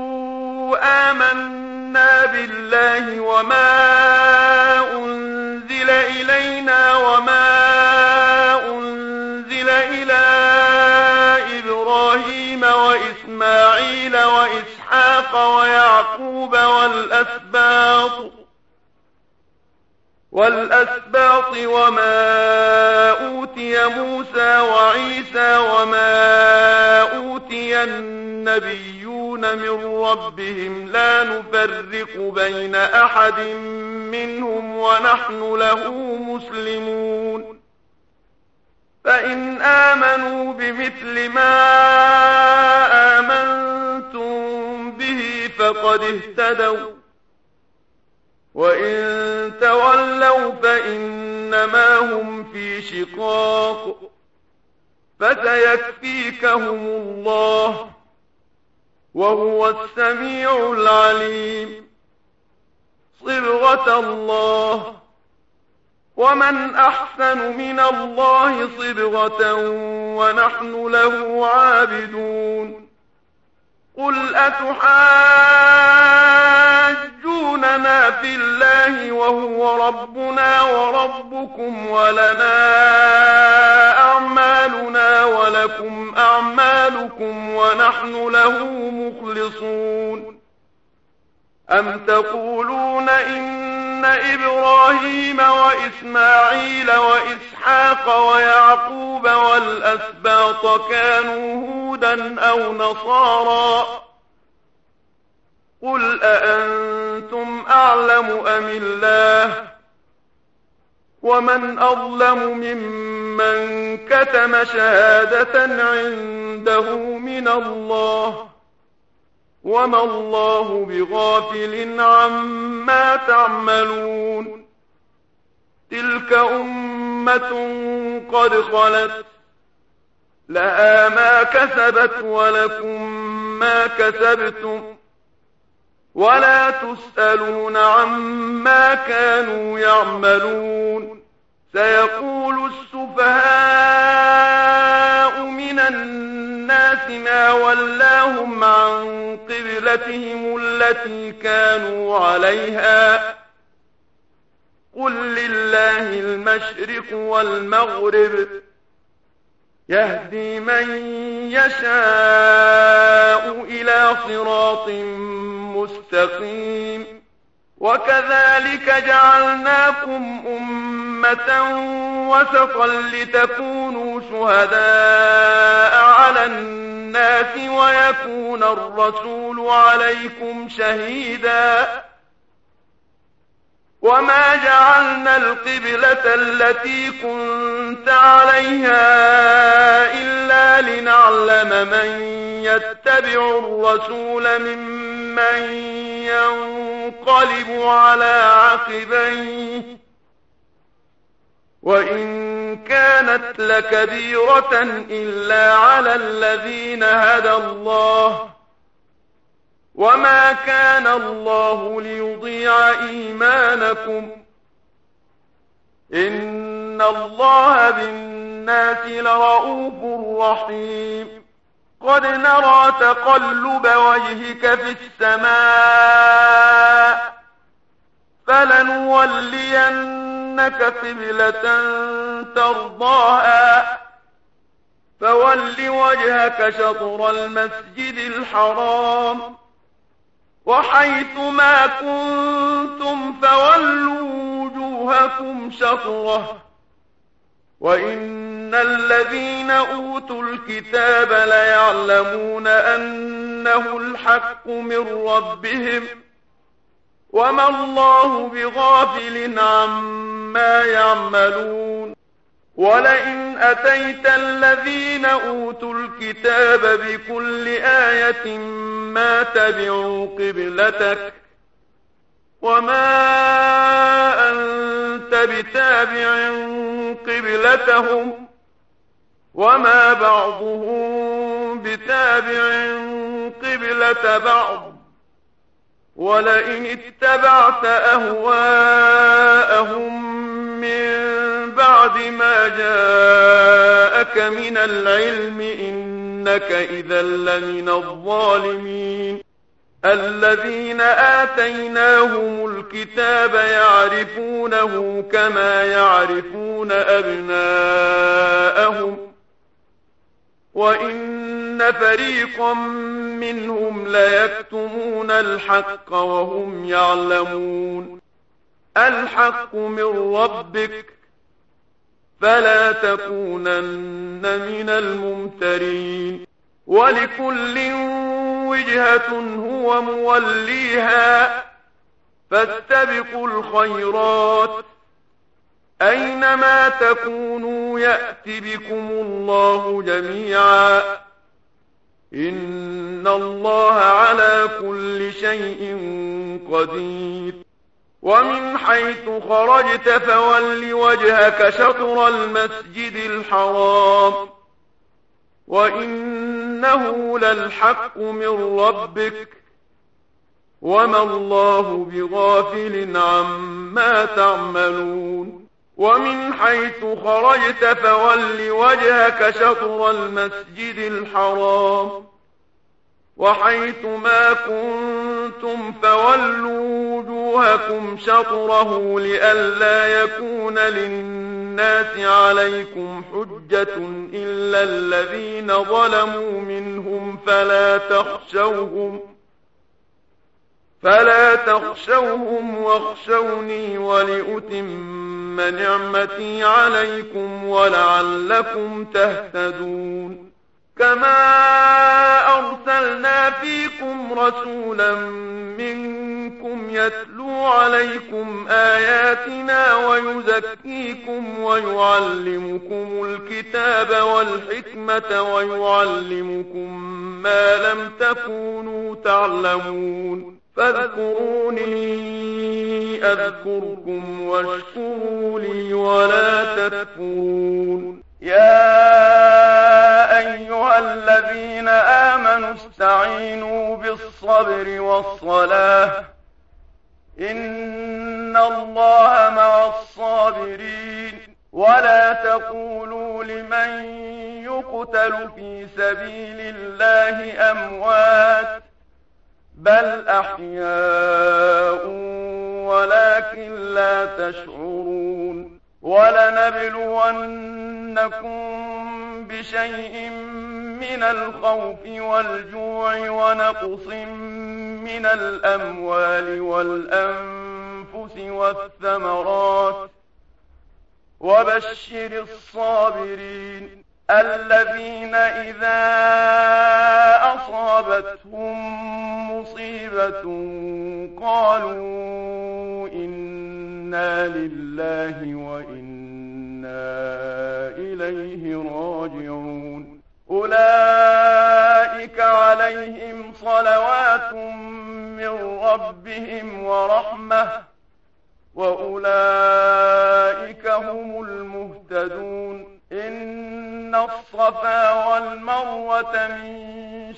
آمنا بالله وما أنزل إلينا وما أنزل إلى إبراهيم وإسماعيل وإسحاق ويعقوب والأسباط والأسباط وما أوتي موسى وعيسى وما أوتي النبيون من ربهم لا نفرق بين أحد منهم ونحن له مسلمون فإن آمنوا بمثل ما آمنتم به فقد اهتدوا وإن تولوا فإنما هم في شقاق فسيكفيكهم الله وهو السميع العليم صبغة الله ومن أحسن من الله صبغة ونحن له عابدون قل أتحاجوننا في الله وهو ربنا وربكم ولنا أعمالنا ولكم أعمالكم ونحن له مخلصون أم تقولون إن إبراهيم وإسماعيل وإسحاق ويعقوب والأسباط وكانوا هودا أو نصارى قل أأنتم أعلم أم الله ومن أظلم ممن كتم شهادة عنده من الله وما الله بغافل عما تعملون تلك أمة قد خلت لها ما كسبت ولكم ما كسبتم ولا تسألون عما كانوا يعملون سيقول السفهاء من الناس ما ولاهم عن قبلتهم التي كانوا عليها قل لله المشرق والمغرب يهدي من يشاء إلى صراط مستقيم وكذلك جعلناكم أمة وسطا لتكونوا شهداء على الناس ويكون الرسول عليكم شهيدا وما جعلنا القبلة التي كنت عليها إلا لنعلم من يتبع الرسول ممن ينقلب على عقبيه وإن كانت لكبيرة إلا على الذين هدى الله وما كان الله ليضيع إيمانكم إن الله بالناس لرؤوف رحيم قد نرى تقلب وجهك في السماء فلنولينك قبلة ترضاها فول وجهك شطر المسجد الحرام وحيث ما كنتم فولوا وجوهكم شطره وإن الذين أوتوا الكتاب ليعلمون أنه الحق من ربهم وما الله بغافل عما يعملون ولئن أتيت الذين أوتوا الكتاب بكل آية ما تبعوا قبلتك وما أنت بتابع قبلتهم وما بعضهم بتابع قبلة بعض ولئن اتبعت أهواءهم من بعد ما جاءك من العلم إنك إذا لمن الظالمين الذين آتيناهم الكتاب يعرفونه كما يعرفون أبناءهم وإن فريقا منهم ليكتمون الحق وهم يعلمون الحق من ربك فلا تكونن من الممترين ولكل وجهة هو موليها فاستبقوا الخيرات أينما تكونوا يأت بكم الله جميعا إن الله على كل شيء قدير ومن حيث خرجت فول وجهك شطر المسجد الحرام وإنه للحق من ربك وما الله بغافل عما تعملون ومن حيث خرجت فول وجهك شطر المسجد الحرام وحيث ما كنتم فولوا وجوهكم شطره لئلا يكون للناس عليكم حجة إلا الذين ظلموا منهم فلا تخشوهم فلا تخشوهم واخشوني ولأتم نعمتي عليكم ولعلكم تهتدون كما أرسلنا فيكم رسولا منكم يتلو عليكم آياتنا ويزكيكم ويعلمكم الكتاب والحكمة ويعلمكم ما لم تكونوا تعلمون فاذكروني أذكركم واشكروا لي ولا تكفرون. يا أيها الذين آمنوا استعينوا بالصبر والصلاة إن الله مع الصابرين. ولا تقولوا لمن يقتل في سبيل الله أموات بل أحياء ولكن لا تشعرون. ولنبلونكم بشيء من الخوف والجوع ونقص من الأموال والأنفس والثمرات وبشر الصابرين الذين إذا أصابتهم مصيبة قالوا إنا لله وإنا إليه راجعون. أولئك عليهم صلوات من ربهم ورحمة وأولئك هم المهتدون. إن الصفا والمروة من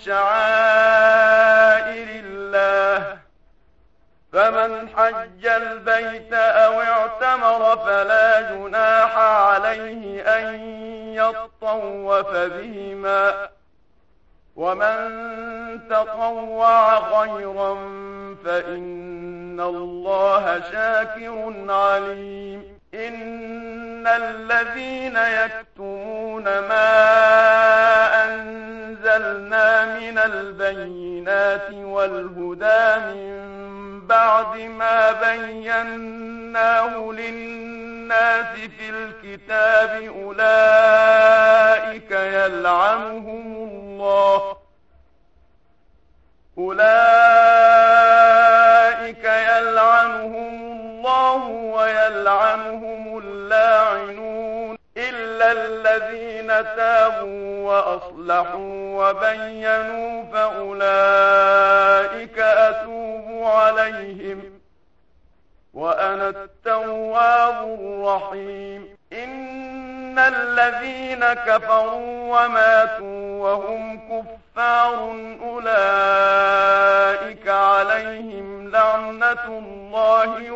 شعائر الله فمن حج البيت أو اعتمر فلا جناح عليه أن يطوف بهما ومن تطوع خيرا فإن الله شاكر عليم. إن الذين يكتمون ما أنزلنا من البينات والهدى من بعد ما بيناه للناس في الكتاب أولئك يلعنهم الله أولئك يلعنهم الله ويلعنهم اللاعنون إلا الذين تابوا وأصلحوا وبينوا فأولئك أتوب عليهم وأنا التواب الرحيم. إن الذين كفروا وماتوا وهم كفار أولئك عليهم لعنة الله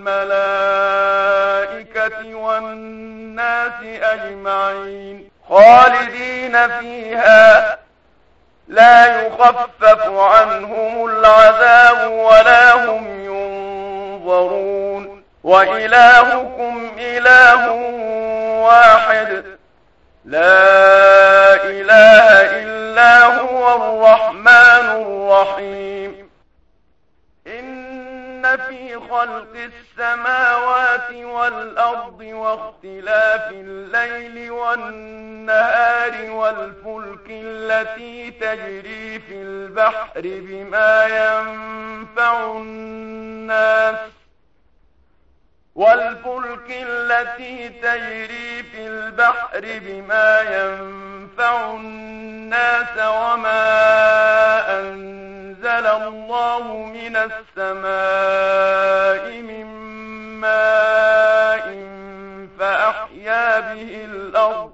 والملائكة والناس أجمعين خالدين فيها لا يخفف عنهم العذاب ولا هم ينظرون. وإلهكم إله واحد لا إله إلا هو الرحمن الرحيم. إن في خلق السماوات والأرض واختلاف الليل والنهار والفلك التي تجري في البحر بما ينفع الناس والفلك التي تجري في البحر بما ينفع الناس وما أنزل الله من السماء من ماء فأحيا به الأرض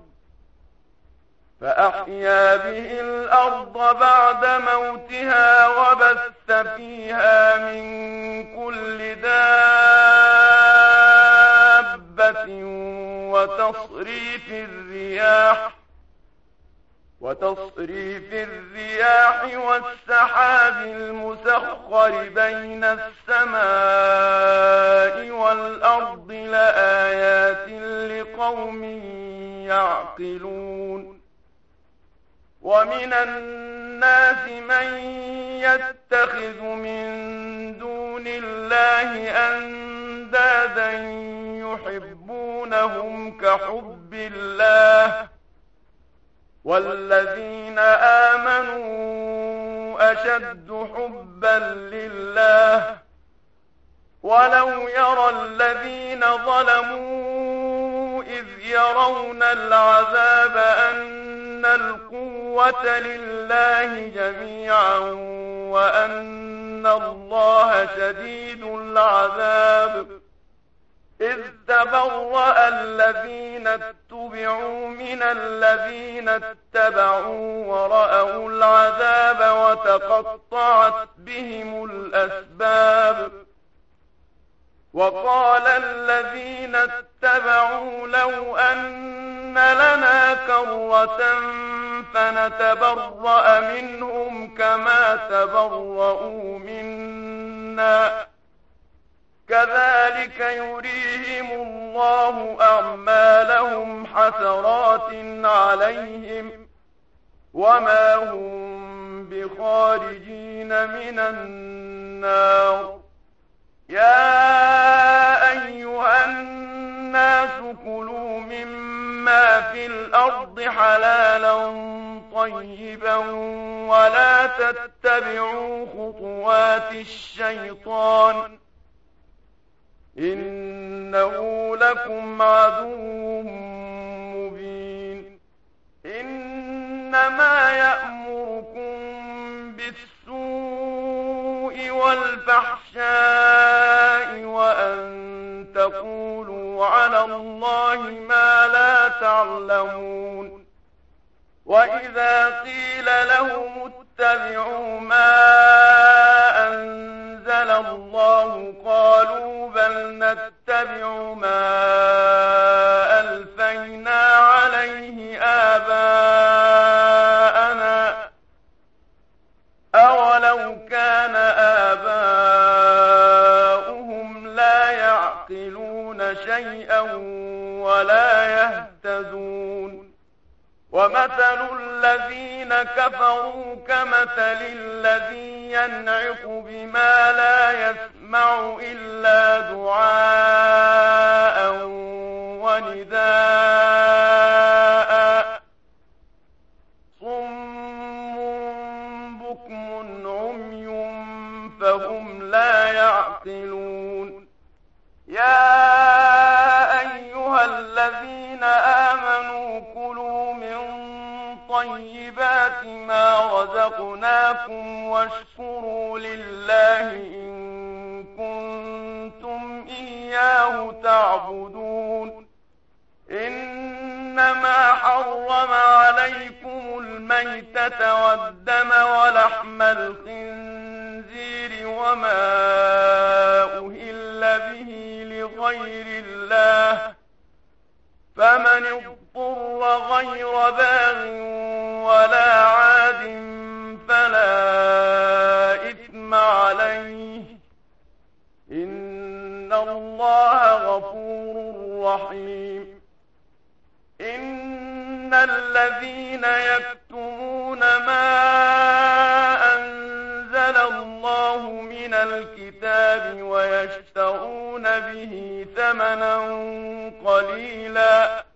فأحيا به الأرض بعد موتها وبث فيها من كل دابة وتصريف الرياح وتصريف الرياح والسحاب المسخر بين السماء والأرض لآيات لقوم يعقلون. ومن الناس من يتخذ من دون الله أندادا يحبونهم كحب الله والذين آمنوا أشد حبا لله ولو يرى الذين ظلموا إذ يرون العذاب أن القوة لله جميعا وأن الله شديد العذاب إذ تبرأ الذين اتبعوا من الذين اتبعوا ورأوا العذاب وتقطعت بهم الأسباب وقال الذين اتبعوا لو أن لنا كرة فنتبرأ منهم كما تبرؤوا منا كذلك يريهم الله أعمالهم حسرات عليهم وما هم بخارجين من النار يا أيها الناس كلوا مما في الأرض حلالا طيبا ولا تتبعوا خطوات الشيطان إنه لكم عدو مبين إنما يأمركم بالسوء والفحشاء وأن تقولوا على الله ما لا تعلمون وإذا قيل لهم اتبعوا ما أنزل الله قالوا بل نتبع ما ألفينا عليه آباءنا أولو كان آباؤهم لا يعقلون شيئا ولا يهتدون ومثل الذين كفروا كمثل الذي ينعق بما لا يسمع إلا دعاء ونداء صم بكم عمي فهم لا يعقلون يا أيها الذين آمنوا كلوا من طيبات ما رزقناكم واشكروا لله إن كنتم إياه تعبدون إنما حرم عليكم الميتة والدم ولحم الخنزير وما أهل به لغير الله فمن اضطر غير باغ ولا عاد فلا إثم عليه إن الله غفور رحيم إن الذين يكتمون ما أنزل الله من الكتاب ويشترون به ثمنا قليلا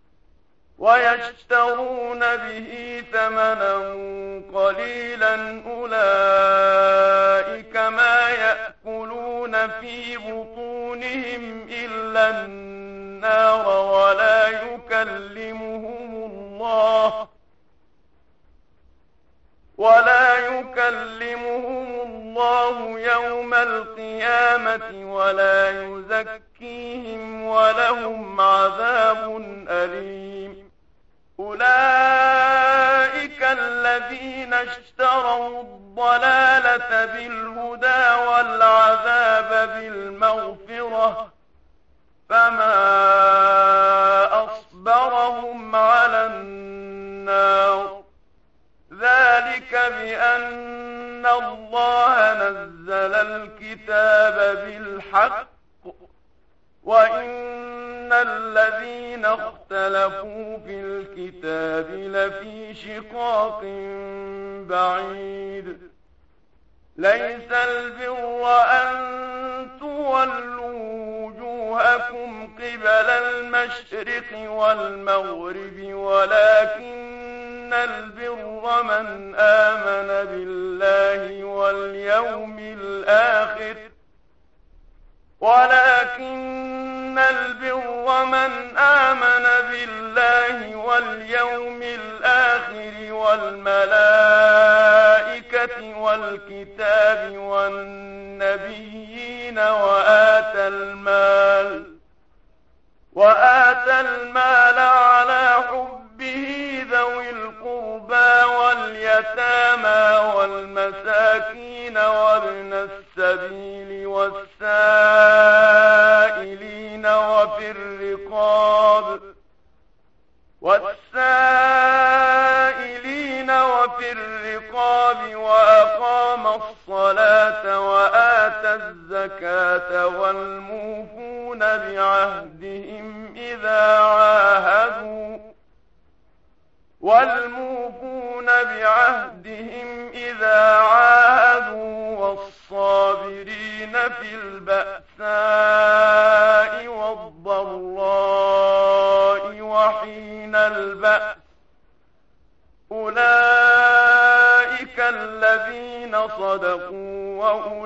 ويشترون به ثمنا قليلا أولئك ما يأكلون في بطونهم إلا النار ولا يكلمهم الله ولا يكلمهم الله يوم القيامة ولا يزكيهم ولهم عذاب أليم أولئك الذين اشتروا الضلالة بالهدى والعذاب بالمغفرة فما أصبرهم على النار ذلك بأن الله نزل الكتاب بالحق وإن الذين اختلفوا في الكتاب لفي شقاق بعيد ليس البر أن تولوا وجوهكم قبل المشرق والمغرب ولكن البر من آمن بالله واليوم الآخر ولكن البر من آمن بالله واليوم الآخر والملائكة والكتاب والنبيين وآتى المال وآتى المال على حبه ذوي القربى واليتامى والمساكين وابن السبيل والسائلين وفي الرقاب والسائلين وفي الرقاب وأقام الصلاة وآتى الزكاة والموفون بعهدهم إذا عاهدوا والموفون بعهدهم إذا عاهدوا والصابرين في البأساء والضراء وحين البأس أولئك الذين صدقوا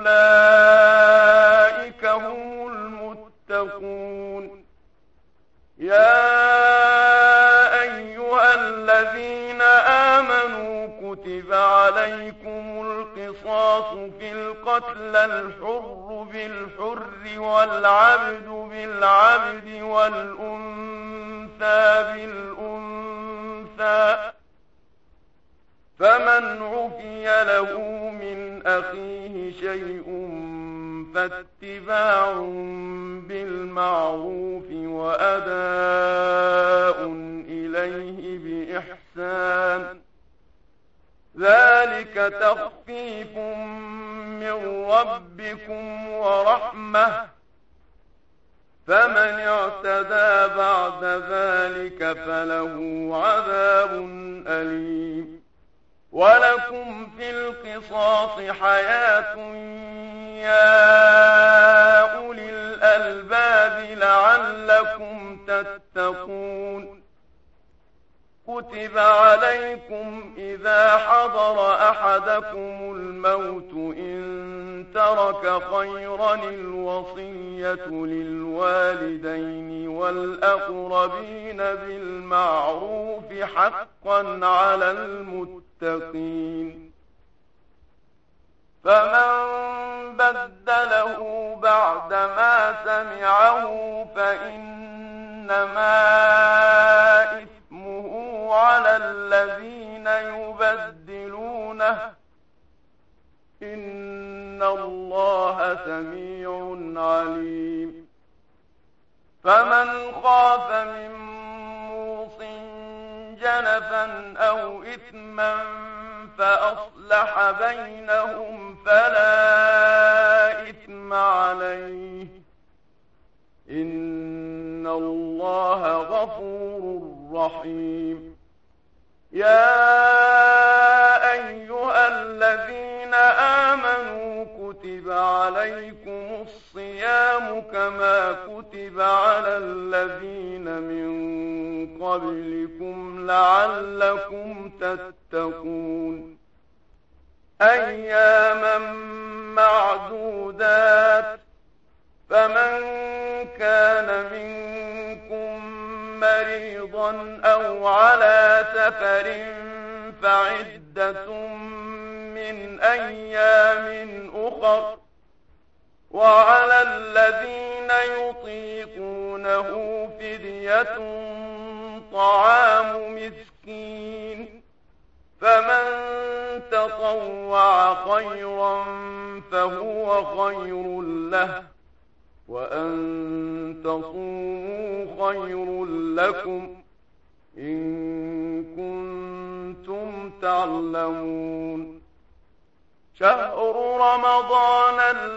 وأولئك هم المتقون. يا أيها الذين آمنوا كتب عليكم القصاص في القتل الحر بالحر والعبد بالعبد والأنثى بالأنثى فمن عفي له من أخيه شيء فاتباع بالمعروف وأداء إليه بإحسان ذلك تخفيف من ربكم ورحمة فمن اعتدى بعد ذلك فله عذاب أليم. ولكم في القصاص حياة يا أولي الألباب لعلكم تتقون. كتب عليكم إذا حضر أحدكم الموت إن ترك خيرا الوصية للوالدين والأقربين بالمعروف حقا على المتقين. فمن بدله بعدما سمعه فإنما إثمه على الذين يبدلونه إن الله سميع عليم. فمن خاف من موص جنفا أو إثما فأصلح بينهم فلا إثم عليه إن الله غفور رحيم. يا أيها الذين آمنوا كتب عليكم الصيام كما كتب على الذين من قبلكم لعلكم تتقون. أياما معدودات فمن كان منكم مريضا أو على سفر فعدة من أيام أخر وعلى الذين يطيقونه فدية طعام مسكين فمن تطوع خيرا فهو خير له وأن تصوموا خير لكم إن كنتم تعلمون. شهر رمضان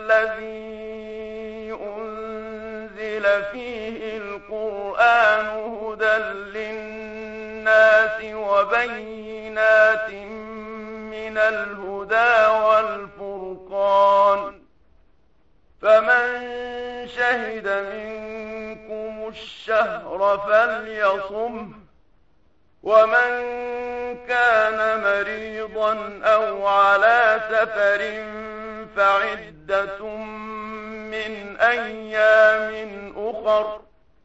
الذي أنزل فيه القرآن هدى للناس وبينات من الهدى والفرقان فمن شهد منكم الشهر فليصمه ومن كان مريضا أو على سفر فعدة من أيام أخر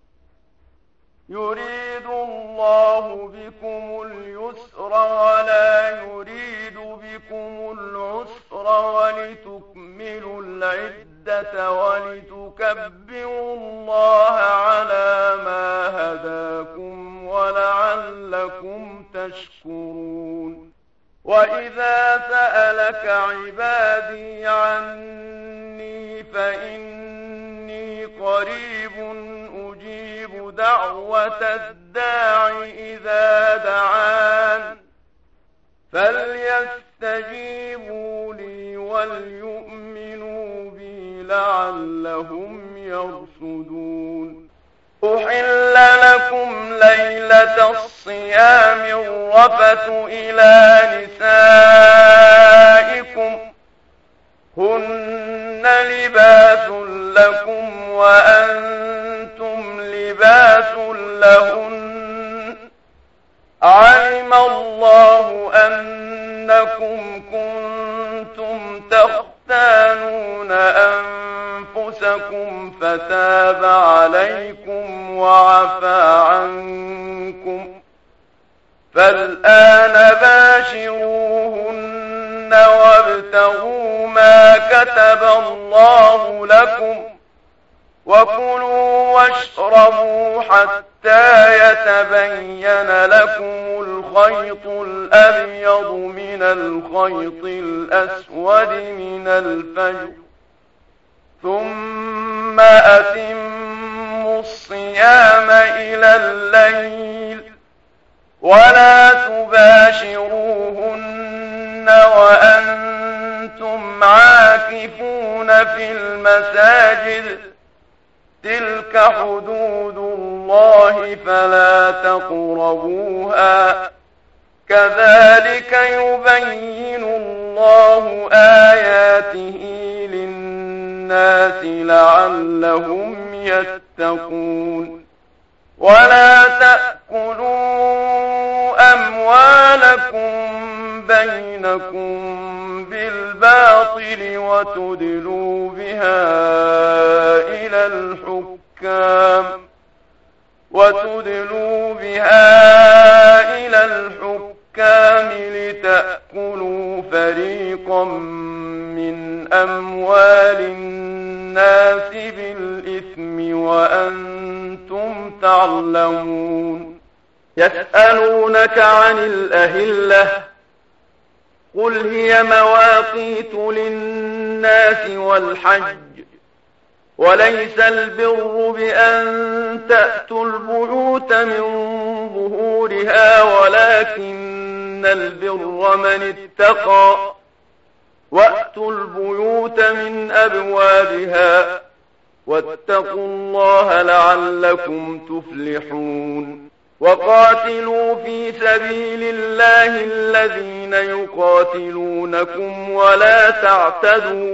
يريد الله بكم اليسر ولا يريد بكم العسر ولتكملوا العدة ولتكبروا الله على ما هداكم ولعلكم تشكرون. وإذا سألك عبادي عني فإني قريب أجيب دعوة الداع إذا دعان فليستجيبوا لي وليؤمنوا بي لعلهم يرشدون. أحل لكم ليلة الصيام الرفث إلى نسائكم هن لباس لكم وأنتم لباس لهن علم الله أنكم كنتم تختانون أنفسكم فتاب عليكم وعفى عنكم فالآن باشروهن وابتغوا ما كتب الله لكم وكلوا واشربوا حتى يتبين لكم الخيط الأبيض من الخيط الأسود من الفجر ثم أتموا الصيام إلى الليل ولا تباشروهن وأنتم عاكفون في المساجد تلك حدود الله فلا تقربوها كذلك يبين الله آياته للناس لعلهم يتقون. ولا تأكلوا أموالكم بينكم بالباطل وتدلوا بها إلى الحكام وتدلوا بها إلى الحكام لتأكلوا فريقا من أموال الناس بالإثم وأنتم تعلمون. يسألونك عن الأهلة قل هي مواقيت للناس والحج وليس البر بأن تأتوا البيوت من ظهورها ولكن البر من اتقى وأتوا البيوت من أبوابها واتقوا الله لعلكم تفلحون. وقاتلوا في سبيل الله الذين يقاتلونكم ولا تعتدوا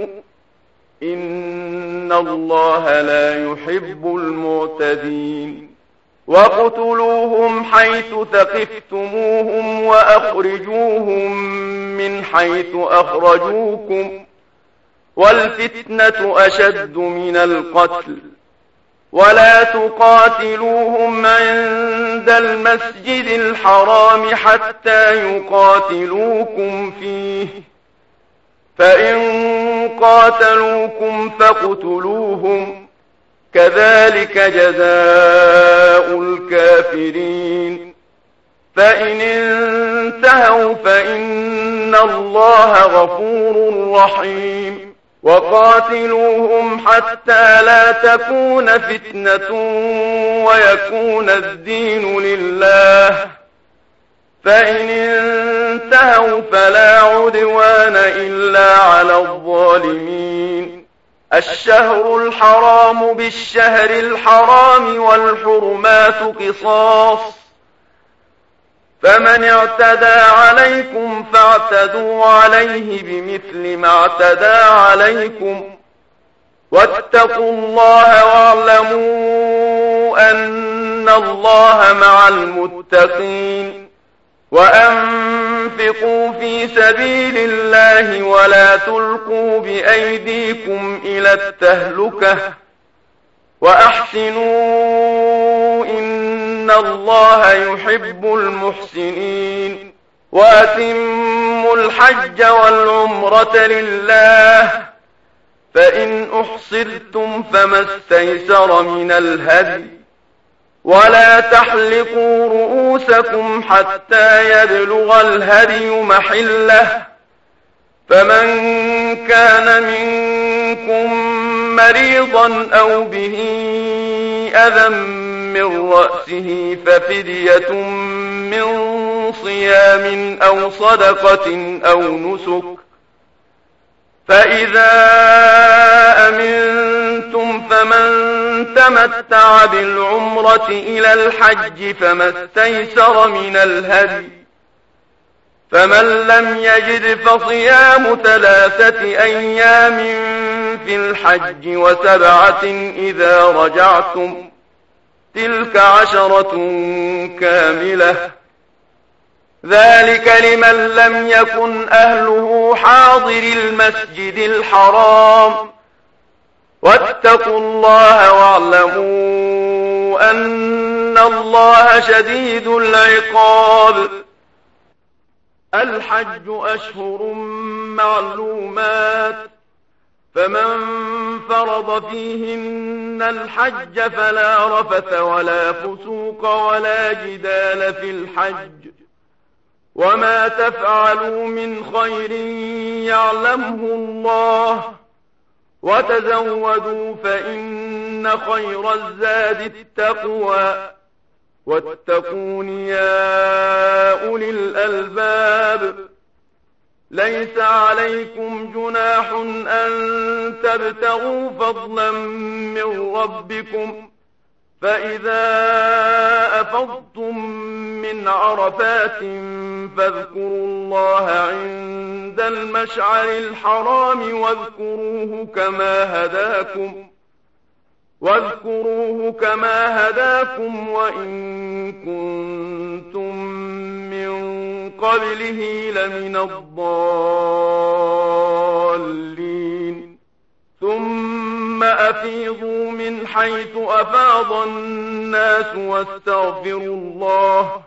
إن الله لا يحب المعتدين. واقتلوهم حيث ثقفتموهم وأخرجوهم من حيث أخرجوكم والفتنة أشد من القتل ولا تقاتلوهم عند المسجد الحرام حتى يقاتلوكم فيه فإن قاتلوكم فاقتلوهم كذلك جزاء الكافرين. فإن انتهوا فإن الله غفور رحيم. وقاتلوهم حتى لا تكون فتنة ويكون الدين لله فإن انتهوا فلا عدوان إلا على الظالمين. الشهر الحرام بالشهر الحرام والحرمات قصاص فمن اعتدى عليكم فاعتدوا عليه بمثل ما اعتدى عليكم واتقوا الله واعلموا أن الله مع المتقين. وأنفقوا في سبيل الله ولا تلقوا بأيديكم إلى التهلكة وأحسنوا إن الله يحب المحسنين وأتموا الحج والعمرة لله فإن أحصرتم فما استيسر من الهدي ولا تحلقوا رؤوسكم حتى يبلغ الهدي محله فمن كان منكم مريضا أو به أذى من رأسه ففدية من صيام أو صدقة أو نسك فإذا أمنتم فمن تمتع بالعمرة إلى الحج فما استيسر من الهدي فمن لم يجد فصيام ثلاثة أيام في الحج وسبعة إذا رجعتم تلك عشرة كاملة ذلك لمن لم يكن أهله حاضر المسجد الحرام واتقوا الله واعلموا أن الله شديد العقاب الحج أشهر معلومات فمن فرض فيهن الحج فلا رفث ولا فسوق ولا جدال في الحج وما تفعلوا من خير يعلمه الله وتزودوا فإن خير الزاد التقوى واتقون يا أولي الألباب ليس عليكم جناح أن تبتغوا فضلا من ربكم فإذا أفضتم من عرفات فاذكروا الله عند المشعر الحرام واذكروه كما هداكم واذكروه كما هداكم وإن كنتم من قبله لمن الضالين ثم أفيضوا من حيث أفاض الناس واستغفروا الله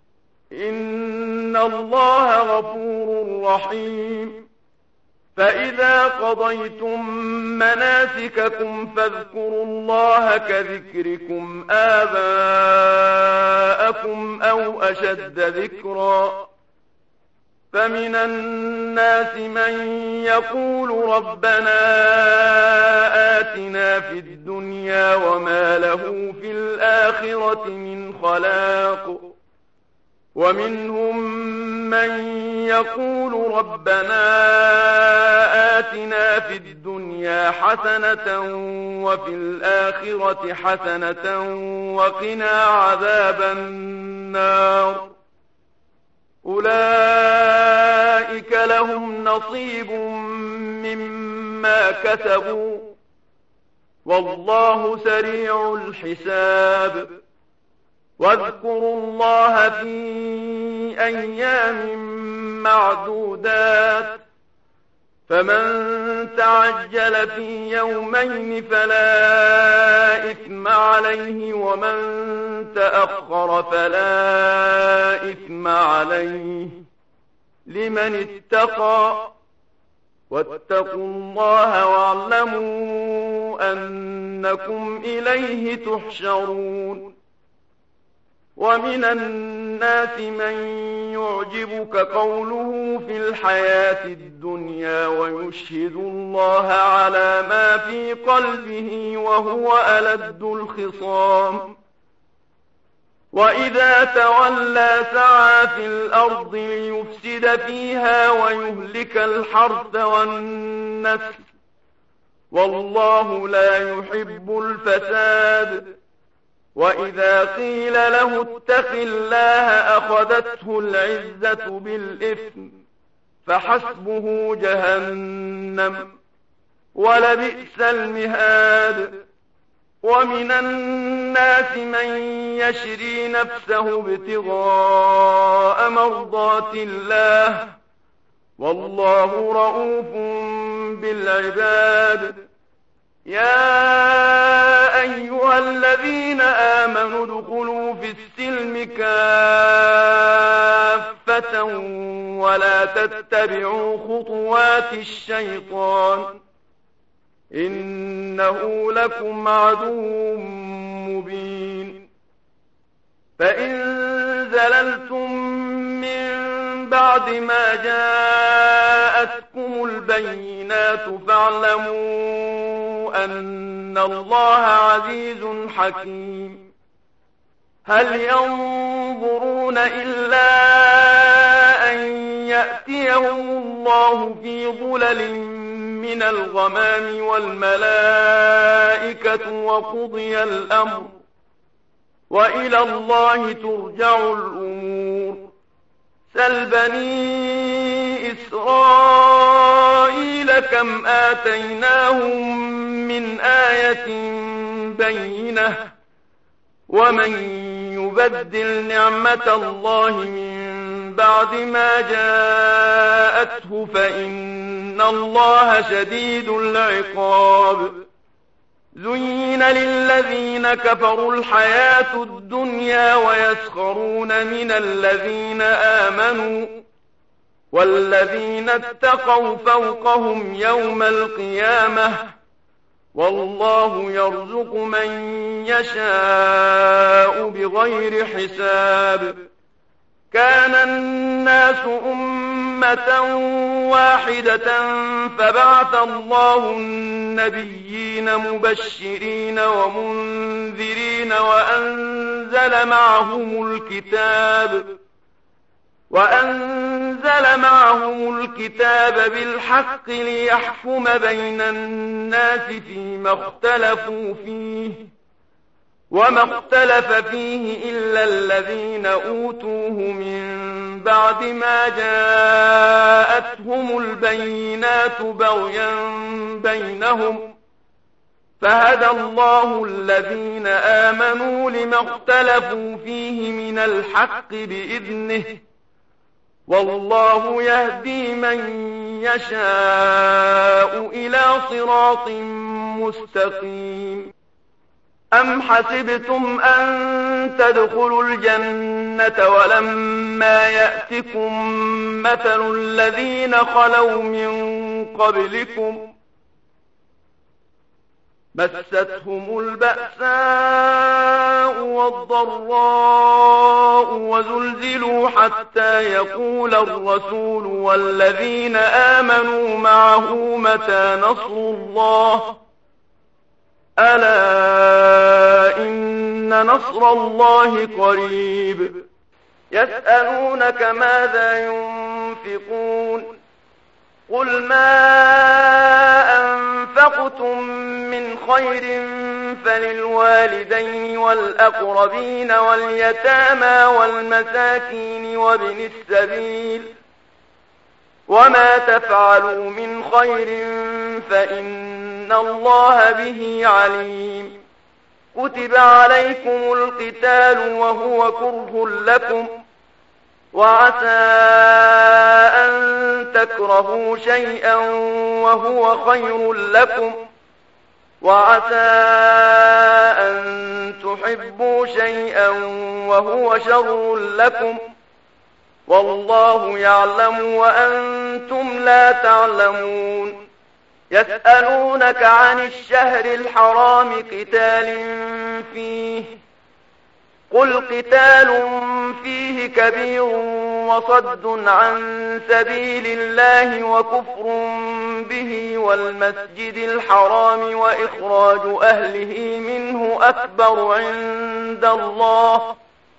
إن الله غفور رحيم فإذا قضيتم مناسككم فاذكروا الله كذكركم آباءكم أو أشد ذكرا فمن الناس من يقول ربنا آتنا في الدنيا وما له في الآخرة من خلاق ومنهم من يقول ربنا آتنا في الدنيا حسنة وفي الآخرة حسنة وقنا عذاب النار أولئك لهم نصيب مما كسبوا والله سريع الحساب واذكروا الله في أيام معدودات فمن تعجل في يومين فلا إثم عليه ومن تأخر فلا إثم عليه لمن اتقى واتقوا الله واعلموا أنكم إليه تحشرون ومن الناس من يعجبك قوله في الحياة الدنيا ويشهد الله على ما في قلبه وهو ألد الخصام وإذا تولى سعى في الأرض ليفسد فيها ويهلك الحرث والنسل والله لا يحب الفساد وإذا قيل له اتق الله أخذته العزة بالإثم فحسبه جهنم ولبئس المهاد ومن الناس من يشري نفسه ابتغاء مرضات الله والله رؤوف بالعباد. يا أيها الذين آمنوا ادخلوا في السلم كافة ولا تتبعوا خطوات الشيطان إنه لكم عدو مبين. فإن زللتم من بعد ما جاءتكم البينات فاعلموا أن الله عزيز حكيم. هل ينظرون إلا أن يأتيهم الله في ظلل من الغمام والملائكة وقضي الأمر وإلى الله ترجع الأمور. سل بني إسرائيل كم آتيناهم من آية بينة ومن يبدل نعمة الله من بعد ما جاءته فإن الله شديد العقاب. زين للذين كفروا الحياة الدنيا ويسخرون من الذين آمنوا والذين اتقوا فوقهم يوم القيامة والله يرزق من يشاء بغير حساب. كان الناس أمة واحدة فبعث الله النبيين مبشرين ومنذرين وأنزل معهم الكتاب وأنزل معهم الكتاب بالحق ليحكم بين الناس فيما اختلفوا فيه وما اختلف فيه إلا الذين أوتوه من بعد ما جاءتهم البينات بغيا بينهم فهدى الله الذين آمنوا لما اختلفوا فيه من الحق بإذنه والله يهدي من يشاء إلى صراط مستقيم. أم حسبتم أن تدخلوا الجنة ولما يأتكم مثل الذين خلوا من قبلكم مستهم البأساء والضراء وزلزلوا حتى يقول الرسول والذين آمنوا معه متى نصر الله ألا إن نصر الله قريب. يسألونك ماذا ينفقون قل ما أنفقتم من خير فللوالدين والأقربين واليتامى والمساكين وابن السبيل وما تفعلوا من خير فإن الله به عليم. كتب عليكم القتال وهو كره لكم وعسى أن تكرهوا شيئا وهو خير لكم وعسى أن تحبوا شيئا وهو شر لكم والله يعلم وأنتم لا تعلمون. يسألونك عن الشهر الحرام قتال فيه قل قتال فيه كبير وصد عن سبيل الله وكفر به والمسجد الحرام وإخراج أهله منه أكبر عند الله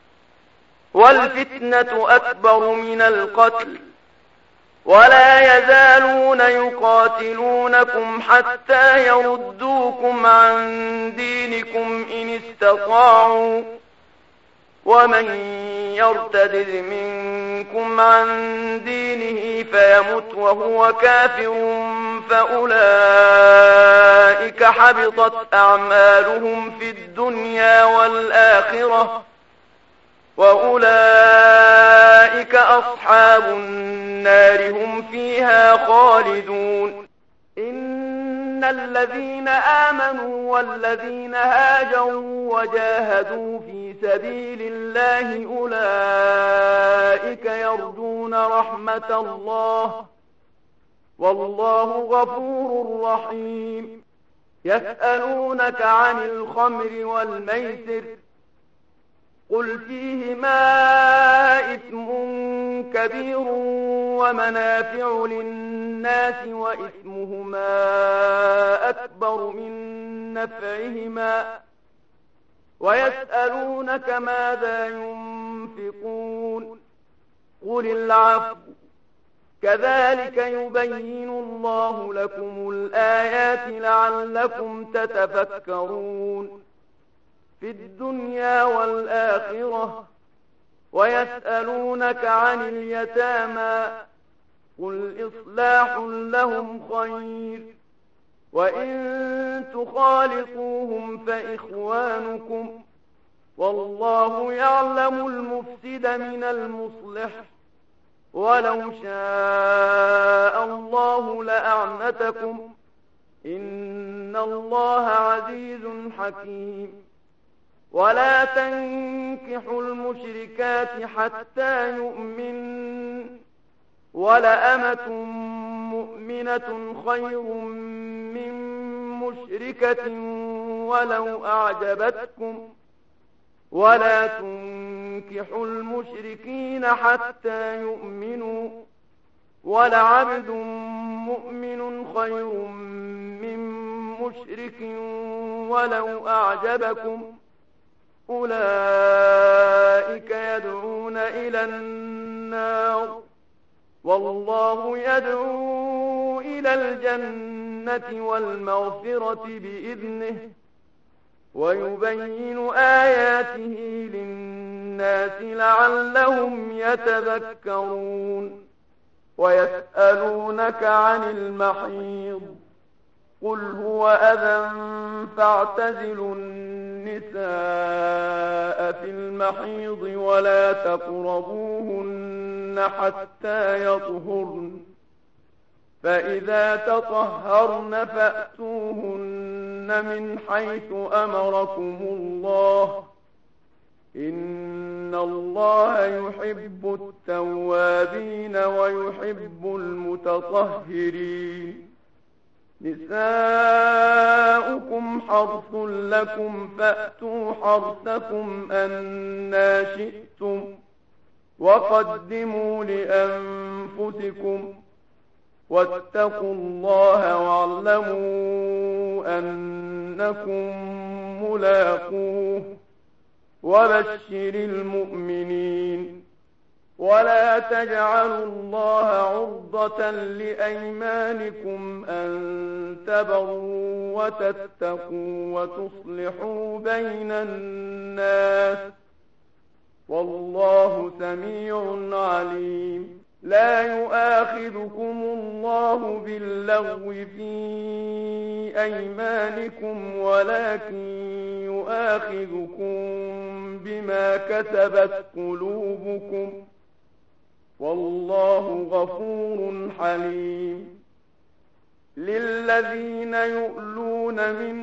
والفتنة أكبر من القتل ولا يزالون يقاتلونكم حتى يردوكم عن دينكم إن استطاعوا ومن يرتد منكم عن دينه فيمت وهو كافر فأولئك حبطت أعمالهم في الدنيا والآخرة وأولئك أصحاب النار هم فيها خالدون. إن الذين آمنوا والذين هاجروا وجاهدوا في سبيل الله أولئك يرجون رحمة الله والله غفور رحيم. يسألونك عن الخمر والميسر قل فيهما إثم كبير ومنافع للناس وإثمهما أكبر من نفعهما ويسألونك ماذا ينفقون قل العفو كذلك يبين الله لكم الآيات لعلكم تتفكرون في الدنيا والآخرة. ويسألونك عن اليتامى قل إصلاح لهم خير وإن تخالطوهم فإخوانكم والله يعلم المفسد من المصلح ولو شاء الله لأعنتكم إن الله عزيز حكيم. ولا تنكحوا المشركات حتى يؤمن ولأمة مؤمنة خير من مشركة ولو أعجبتكم ولا تنكحوا المشركين حتى يؤمنوا ولعبد مؤمن خير من مشرك ولو أعجبكم أولئك يدعون إلى النار والله يدعو إلى الجنة والمغفرة بإذنه ويبين آياته للناس لعلهم يتذكرون. ويسألونك عن المحيض قل هو أذى فاعتزلوا النساء في المحيض ولا تقربوهن حتى يطهرن فإذا تطهرن فأتوهن من حيث أمركم الله إن الله يحب التوابين ويحب المتطهرين. نساؤكم حرث لكم فأتوا حرثكم أنى شئتم وقدموا لأنفسكم واتقوا الله واعلموا أنكم ملاقوه وبشر المؤمنين. ولا تجعلوا الله عرضة لأيمانكم أن تبروا وتتقوا وتصلحوا بين الناس والله سميع عليم. لا يؤاخذكم الله باللغو في أيمانكم ولكن يؤاخذكم بما كسبت قلوبكم والله غفور حليم. للذين يؤلون من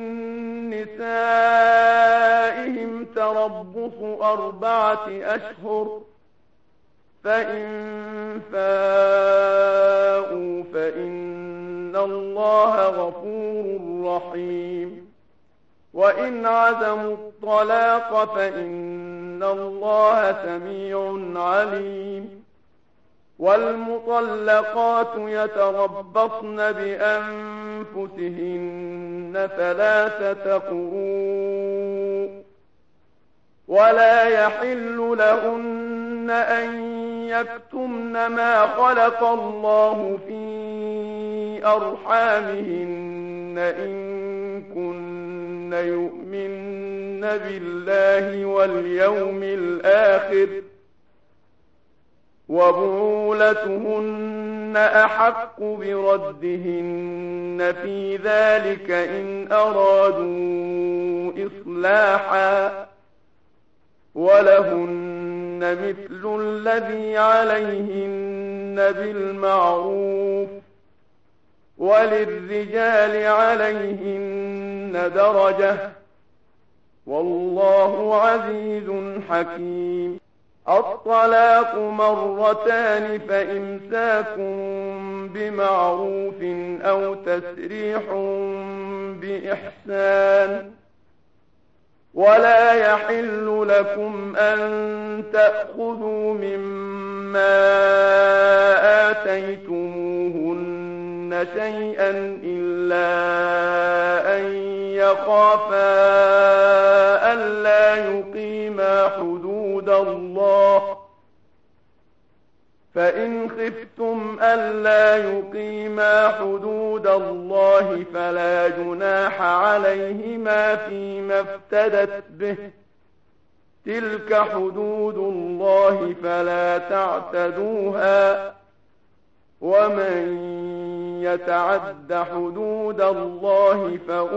نسائهم تربص أربعة أشهر فإن فاءوا فإن الله غفور رحيم. وإن عزموا الطلاق فإن الله سميع عليم. والمطلقات يتربصن بأنفسهن ثلاثة قروء ولا يحل لهن أن يكتمن ما خلق الله في أرحامهن إن كن يؤمن بالله واليوم الآخر وبعولتهن أحق بردهن في ذلك إن أرادوا إصلاحا ولهن مثل الذي عليهن بالمعروف وللرجال عليهن درجة والله عزيز حكيم. الطلاق مرتان فإمساك بمعروف أو تسريح بإحسان ولا يحل لكم أن تأخذوا مما آتيتموهن شيئا إلا أن يخافا ألا يقيما حدود الله فإن خفتم ألا يقيما حدود الله فلا جناح عليهما فيما افتدت به تلك حدود الله فلا تعتدوها ومن يتعد حدود الله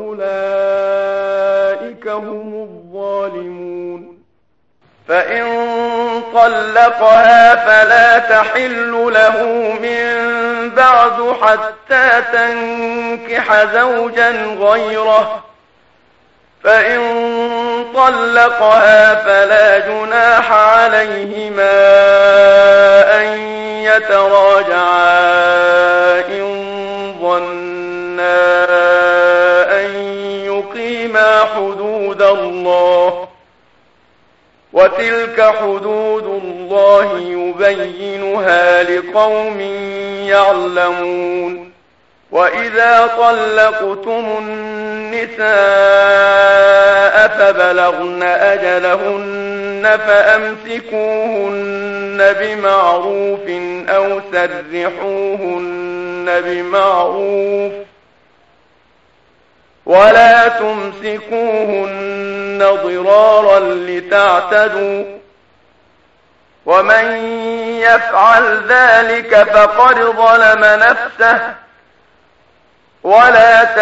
فأولئك هم الظالمون. فإن طلقها فلا تحل له من بعد حتى تنكح زوجا غيره فإن طلقها فلا جناح عليهما أن يتراجعا إن ظنا أن يقيما حدود الله وتلك حدود الله يبينها لقوم يعلمون. وإذا طلقتم النساء فبلغن أجلهن فأمسكوهن بمعروف أو سرحوهن بمعروف ولا تمسكوهن ضرارا لتعتدوا ومن يفعل ذلك فقد ظلم نفسه ولا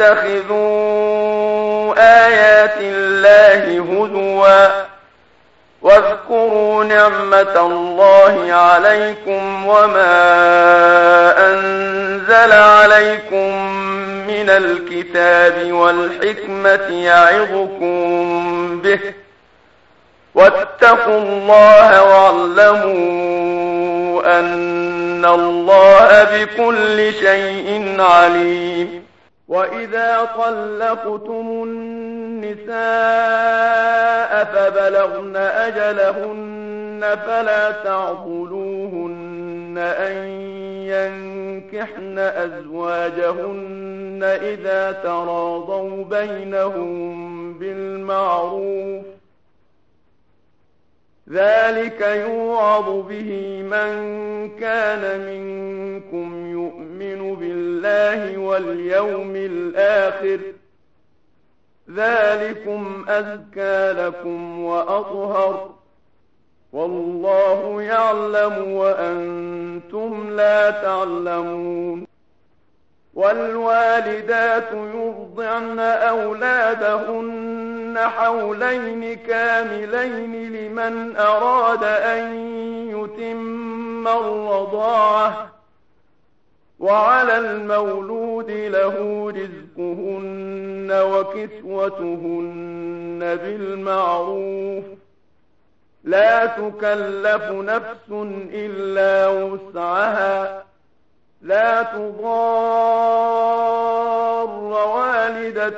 تتخذوا آيات الله هزوا واذكروا نعمة الله عليكم وما أنزل عليكم من الكتاب والحكمة يعظكم به واتقوا الله واعلموا أن الله بكل شيء عليم. وإذا طلقتم النساء فبلغن أجلهن فلا تعضلوهن أن ينكحن أزواجهن إذا تراضوا بينهم بالمعروف ذلك يوعظ به من كان منكم يؤمن بالله واليوم الآخر ذلكم أزكى لكم وأطهر والله يعلم وأنتم لا تعلمون. والوالدات يرضعن أولادهن حولين كاملين لمن أراد أن يتم الرضاعة وعلى المولود له رزقهن وكسوتهن بالمعروف لا تكلف نفس إلا وسعها لا تضار والدة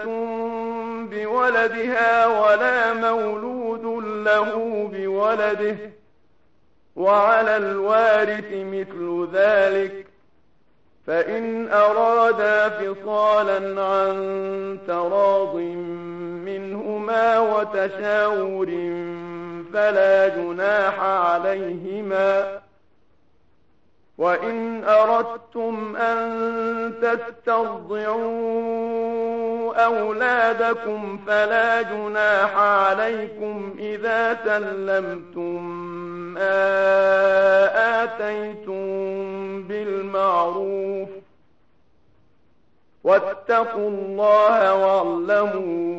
بولدها ولا مولود له بولده وعلى الوارث مثل ذلك فإن أرادا فصالا عن تراض منهما وتشاور فلا جناح عليهما. وإن أردتم أن تسترضعوا أولادكم فلا جناح عليكم إذا سلمتم ما آتيتم بالمعروف واتقوا الله واعلموا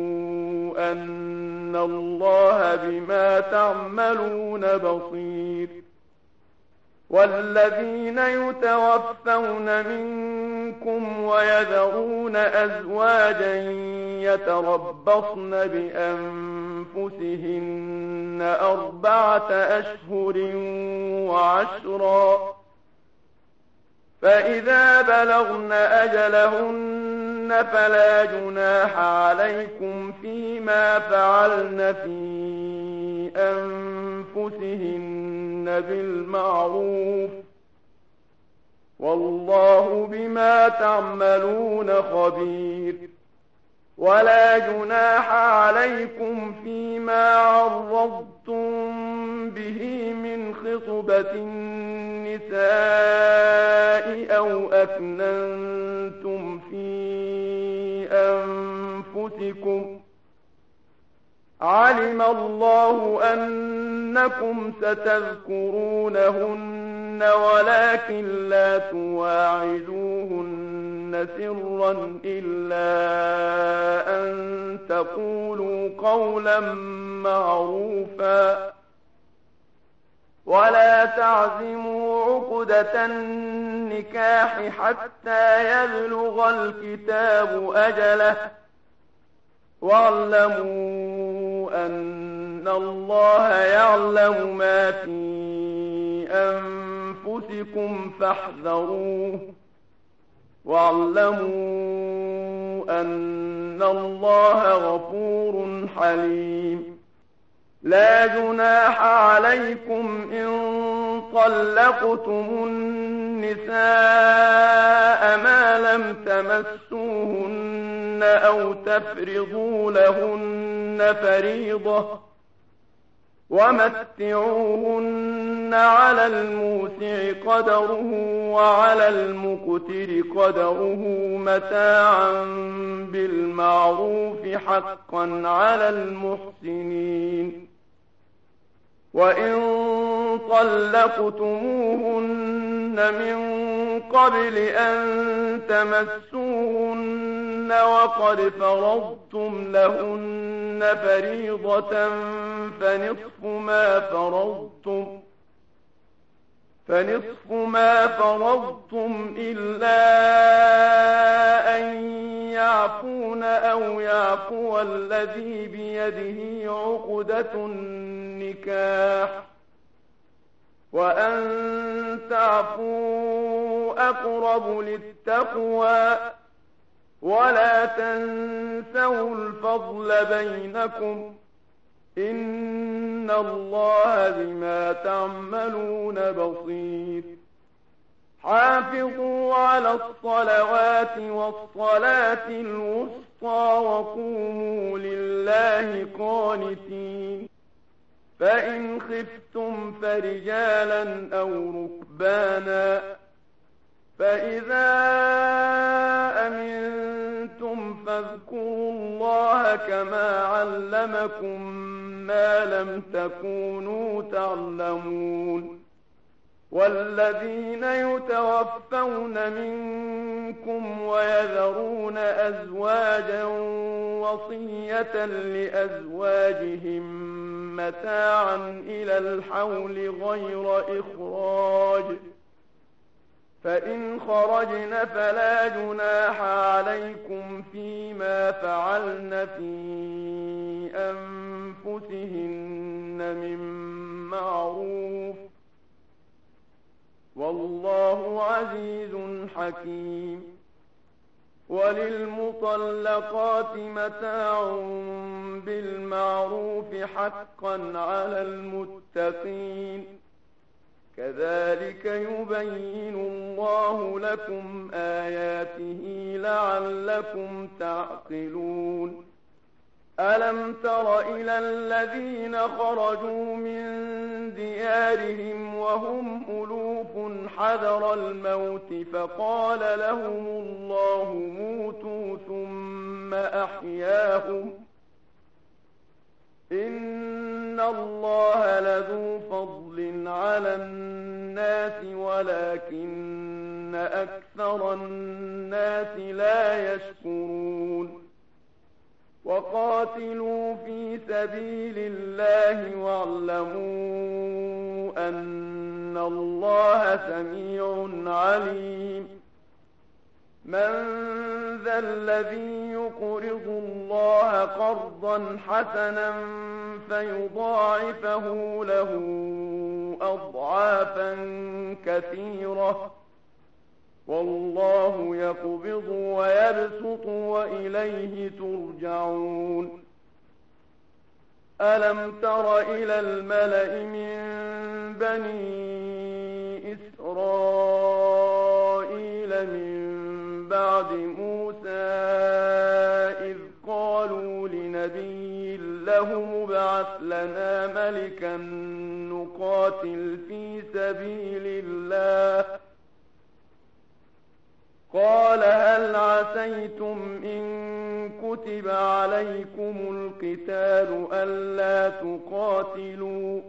أن الله بما تعملون بصير. والذين يتوفون منكم ويذرون أزواجا يتربصن بأنفسهن أربعة أشهر وعشرا، فإذا بلغن أجلهن فلا جناح عليكم فيما فعلن في أنفسهن بالمعروف، والله بما تعملون خبير. ولا جناح عليكم فيما عرضتم به من خطبة النساء أو أكننتم في أنفسكم، علم الله أنكم ستذكرونهن ولكن لا تواعدوهن سرا إلا أن تقولوا قولا معروفا، ولا تعزموا عقدة النكاح حتى يبلغ الكتاب أجله، واعلموا أن الله يعلم ما في أنفسكم فاحذروه، واعلموا أن الله غفور حليم. لا جناح عليكم إن طلقتم النساء ما لم تمسوهن أو تفرضوا لهن فريضة، ومتعوهن على الموسع قدره وعلى المقتر قدره متاعا بالمعروف حقا على المحسنين. وإن طلقتموهن من قبل أن تمسوهن وقد فرضتم لهن فريضة فنصف ما فرضتم فنصف ما فرضتم إلا أن يعفون أو يعفو الذي بيده عقدة النكاح، وأن تعفوا أقرب للتقوى، ولا تنسوا الفضل بينكم، إن الله بما تعملون بصير. حافظوا على الصلوات والصلاة الوسطى وقوموا لله قانتين. فإن خفتم فرجالا أو ركبانا، فإذا أمنتم فاذكروا الله كما علمكم ما لم تكونوا تعلمون. والذين يتوفون منكم ويذرون أزواجا وصية لأزواجهم متاعا إلى الحول غير إخراج، فإن خرجن فلا جناح عليكم فيما فعلن في أنفسهن من معروف، والله عزيز حكيم. وللمطلقات متاع بالمعروف حقا على المتقين، كذلك يبين الله لكم آياته لعلكم تعقلون. ألم تر إلى الذين خرجوا من ديارهم وهم ألوف حذر الموت فقال لهم الله موتوا ثم أحياهم، إن الله لذو فضل على الناس ولكن أكثر الناس لا يشكرون وقاتلوا في سبيل الله واعلموا أن الله سميع عليم من ذا الذي يقرض الله قرضا حسنا فيضاعفه له أضعافا كثيرة والله يقبض ويبسط وإليه ترجعون ألم تر إلى الملأ من بني إسرائيل من بعد موسى إذ قالوا لنبي له مبعث لنا ملكا نقاتل في سبيل الله قال هل عسيتم إن كتب عليكم القتال ألا تقاتلوا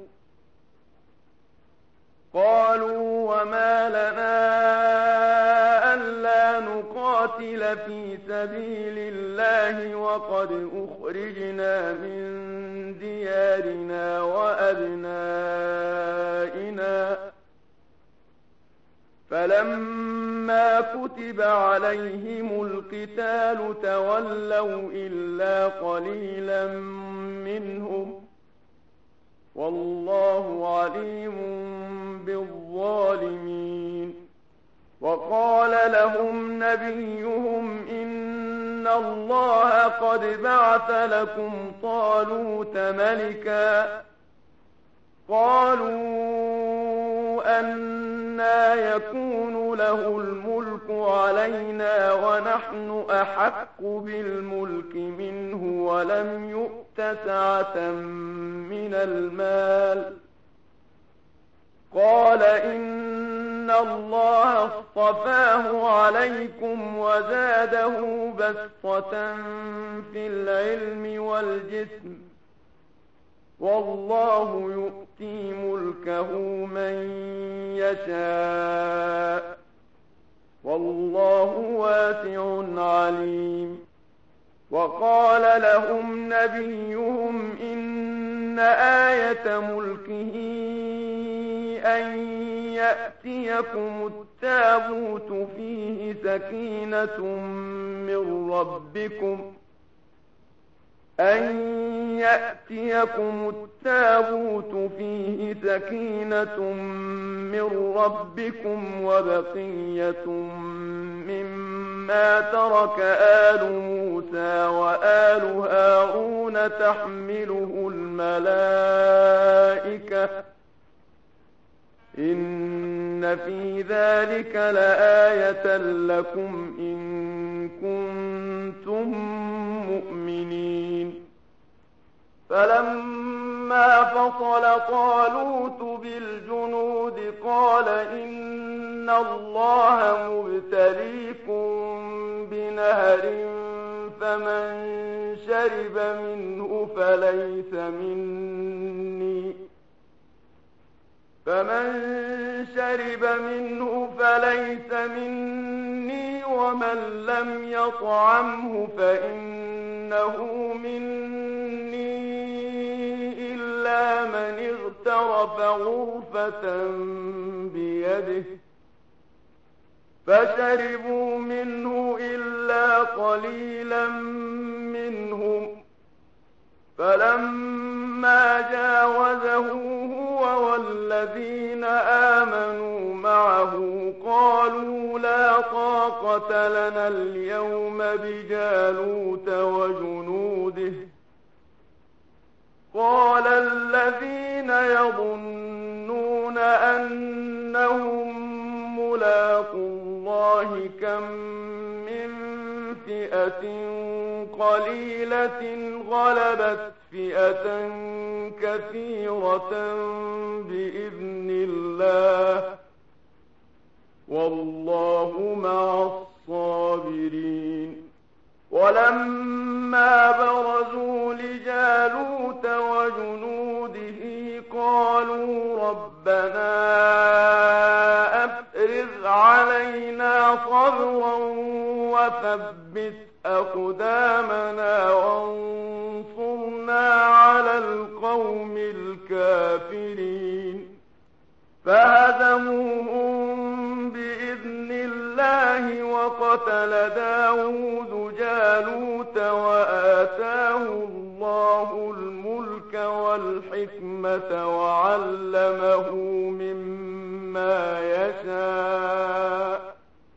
قالوا وما لنا ألا نقاتل في سبيل الله وقد أخرجنا من ديارنا وأبنائنا فلما كتب عليهم القتال تولوا إلا قليلا منهم والله عليم بالظالمين وقال لهم نبيهم إن الله قد بعث لكم طالوت ملكا قالوا أنى يكون له الملك علينا ونحن أحق بالملك منه ولم يؤت سعة من المال قال إن الله اصطفاه عليكم وزاده بسطة في العلم والجسم والله يؤتي ملكه من يشاء والله واسع عليم وقال لهم نبيهم إن آية ملكه أن يأتيكم التابوت فيه سكينة من ربكم أن يأتيكم التابوت فيه سكينة من ربكم وبقية مما ترك آل موسى وآل هارون تحمله الملائكة إن في ذلك لآية لكم إن كنتم مؤمنين فلما فصل طالوت بالجنود قال إن الله مبتليكم بنهر فمن شرب منه فليس مني فمن شرب منه فليس مني ومن لم يطعمه فإنه مني إلا من اغترف غرفة بيده فشربوا منه إلا قليلا منهم فلما جاوزه هو والذين آمنوا معه قالوا لا طاقة لنا اليوم بجالوت وجنوده قال الذين يظنون أنهم ملاقو الله كم من فئة قليلة غلبت فئة كثيرة بإذن الله والله مع الصابرين ولما برزوا لجالوت وجنوده قالوا ربنا أفرغ علينا صبرا وثبت أقدامنا وانصرنا على القوم الكافرين فهزموهم بإذن الله وقتل داود جالوت وآتاه الله الملك والحكمة وعلمه مما يشاء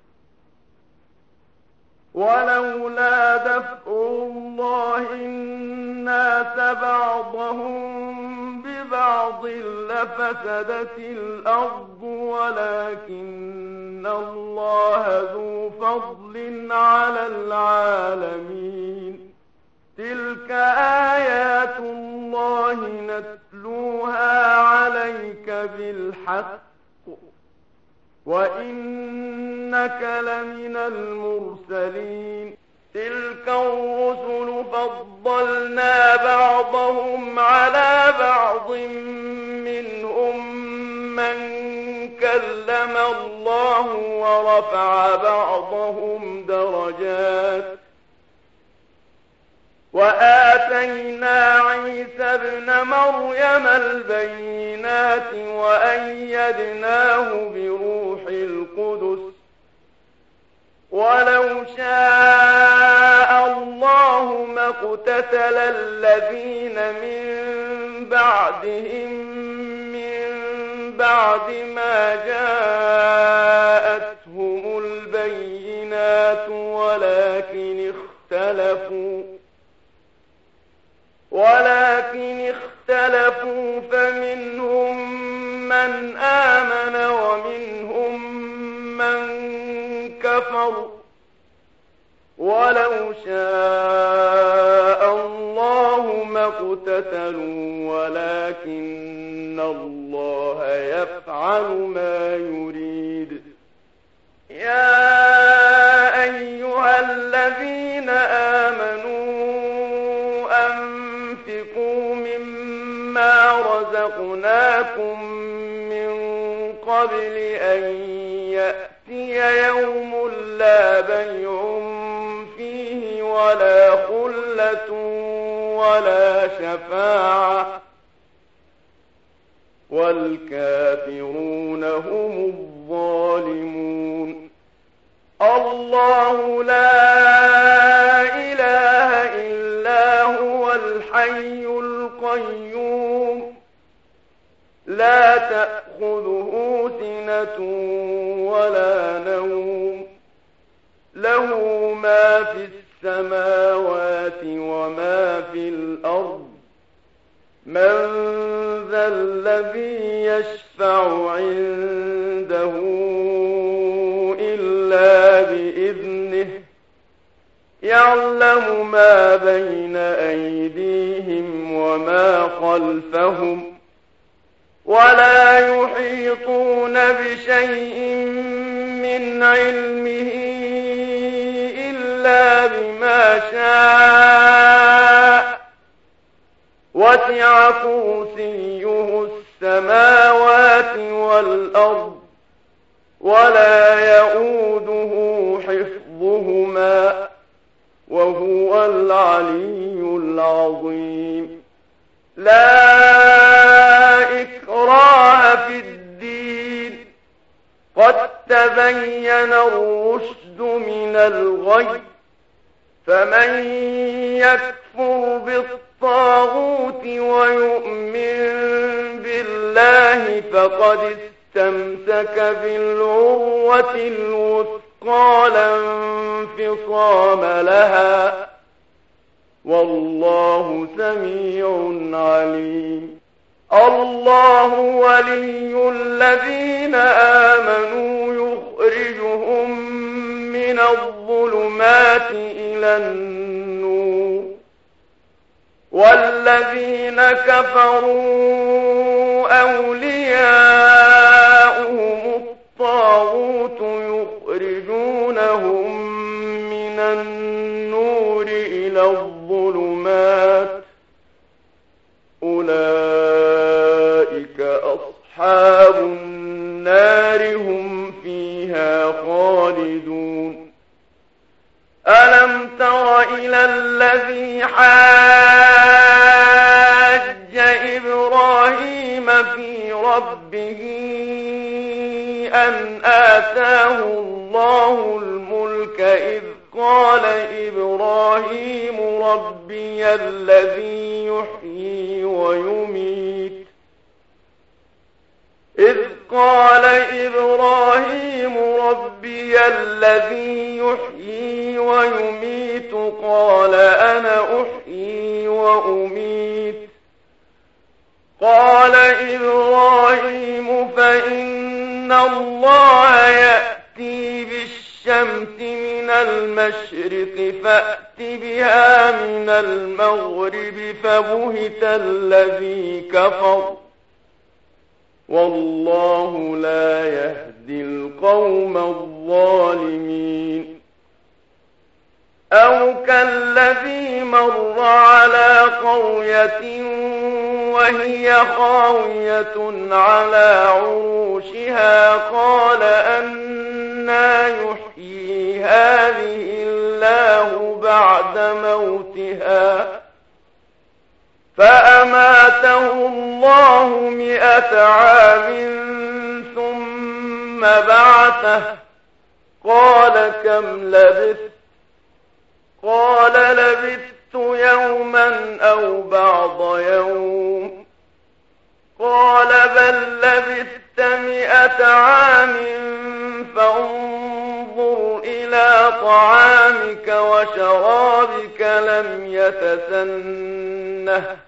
ولولا دفع الله الناس بعضهم ببعض لفسدت الأرض ولكن الله ذو فضل على العالمين تلك آيات الله نتلوها عليك بالحق وإنك لمن المرسلين تلك الرسل فضلنا بعضهم على بعض منهم من كلم الله ورفع بعضهم درجات وآتينا عيسى ابن مريم البينات وأيدناه بروح القدس ولو شاء الله ما اقتتل الذين من بعدهم من بعد ما جاءتهم البينات ولكن اختلفوا ولكن اختلفوا فمنهم من آمن ومنهم من كفر ولو شاء الله ما اقتتلوا ولكن الله يفعل ما يريد يا أيها الذين آمنوا أنفقوا مما رزقناكم من قبل أن يأتي يوم لا بيع فيه ولا خلة ولا شفاعة والكافرون هم الظالمون الله لا إله إلا هو الحي القيوم لا تأخذه سنة ولا نوم له ما في السماوات وما في الأرض من ذا الذي يشفع عنده إلا بإذنه يعلم ما بين أيديهم وما خلفهم ولا يحيطون بشيء من علمه إلا بما شاء وسع كرسيه السماوات والأرض ولا يؤوده حفظهما وهو العلي العظيم لا إكراه في الدين قد تبين الرشد من الغي فمن يكفر بالطاغوت ويؤمن بالله فقد استمسك بالعروة الوثقى لا انفصام لها والله سميع عليم الله ولي الذين آمنوا يخرجهم من الظلمات إلى النور والذين كفروا أولياؤهم الطاغوت يخرجونهم من النور إلى الظلمات أولئك أصحاب النار هم فيها خالدون. ألم تر إلى الذي حاج إبراهيم في ربه أن آتاه الله الملك إذ قال إبراهيم ربي الذي يحيي ويميت إذ قال إبراهيم ربي الذي يحيي ويميت قال أنا أحيي وأميت قال إبراهيم فإن الله يأتي بالشمس من المشرق فأت بها من المغرب فبهت الذي كفر والله لا يهدي القوم الظالمين. أو كالذي مر على قرية وهي خاوية على عروشها قال أنى يحيي هذه الله بعد موتها فأماته الله مئة عام ثم بعثه قال كم لبثت قال لبثت يوما أو بعض يوم قال بل لبثت مئة عام فانظر إلى طعامك وشرابك لم يتسنه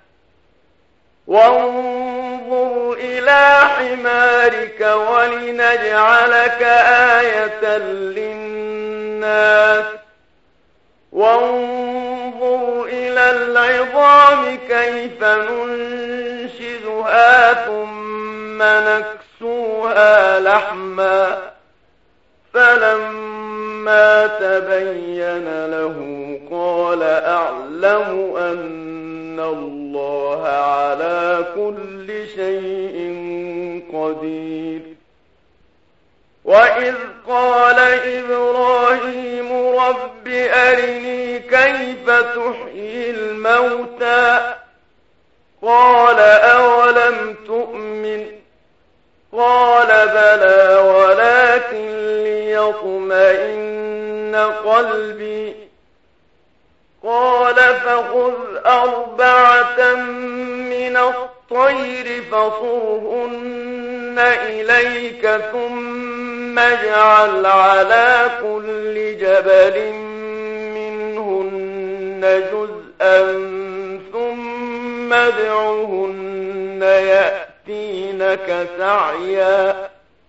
وانظر إلى حمارك ولنجعلك آية للناس وانظر إلى العظام كيف ننشزها ثم نكسوها لحما فلما تبين له قال أعلم أن الله على كل شيء قدير. وإذ قال إبراهيم رب أرني كيف تحيي الموتى قال أولم تؤمن قال بلى ولكن ليطمئن قلبي قال فخذ أربعة من الطير فصرهن إليك ثم اجعل على كل جبل منهن جزءا ثم ادعهن يأتينك سعيا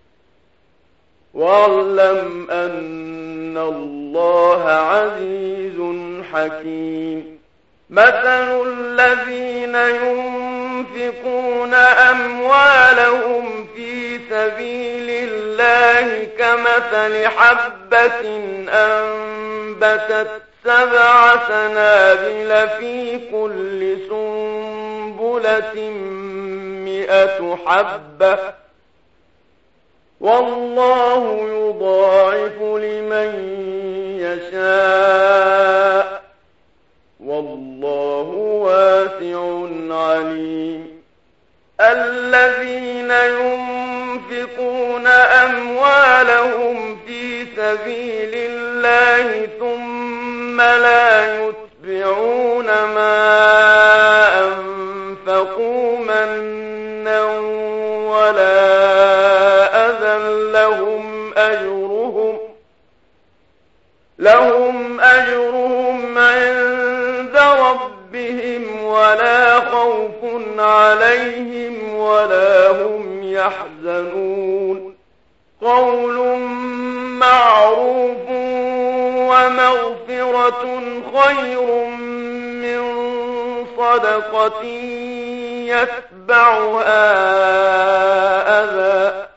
واعلم أن الله عزيز حكيم. مثل الذين ينفقون أموالهم في سبيل الله كمثل حبة أنبتت سبع سنابل في كل سنبلة مئة حبة والله يضاعف لمن يشاء والله واسع عليم. الذين ينفقون أموالهم في سبيل الله ثم لا يتبعون ما أنفقوا منا ولا أذى لهم أجرهم لهم أجرهم عند ربهم ولا خوف عليهم ولا هم يحزنون. قول معروف ومغفرة خير من صدقة يتبعها أذى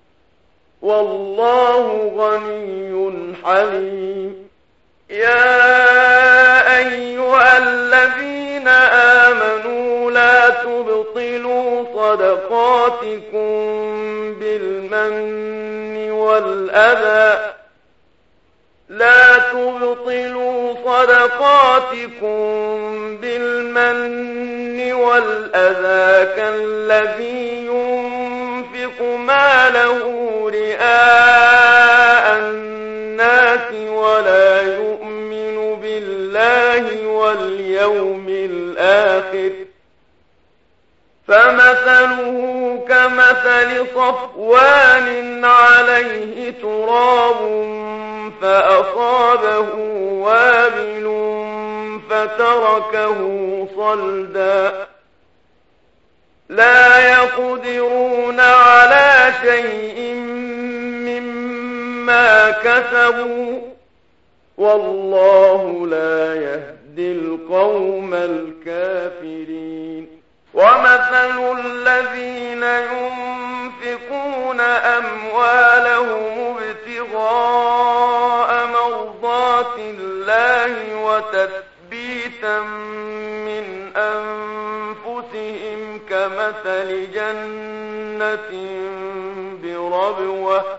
والله غني حليم. يا أيها الذين آمنوا لا تبطلوا صدقاتكم بالمن والأذى لا تبطلوا صدقاتكم بالمن والأذى كالذي ينفق ماله رئاء الناس ولا يؤمن بالله واليوم الآخر فمثله كمثل صفوان عليه تراب فأصابه وابل فتركه صلدا لا يقدرون على شيء مما كسبوا والله لا يهدي القوم الكافرين ومثل الذين ينفقون أموالهم ابتغاء مرضات الله وتثبيتا من أنفسهم كمثل جنة بربوة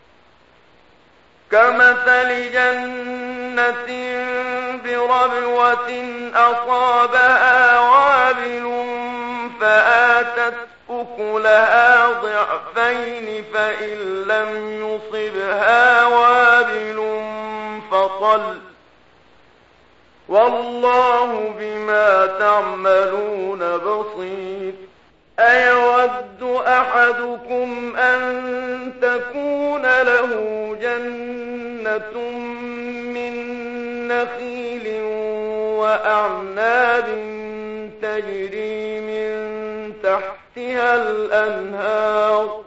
كمثل جنة بربوة أصابها وابل فآتت أكلها ضعفين فإن لم يصبها وابل فطل والله بما تعملون بصير أيود أحدكم أن تكون له جنة من نخيل وأعناب تجري من تحتها الأنهار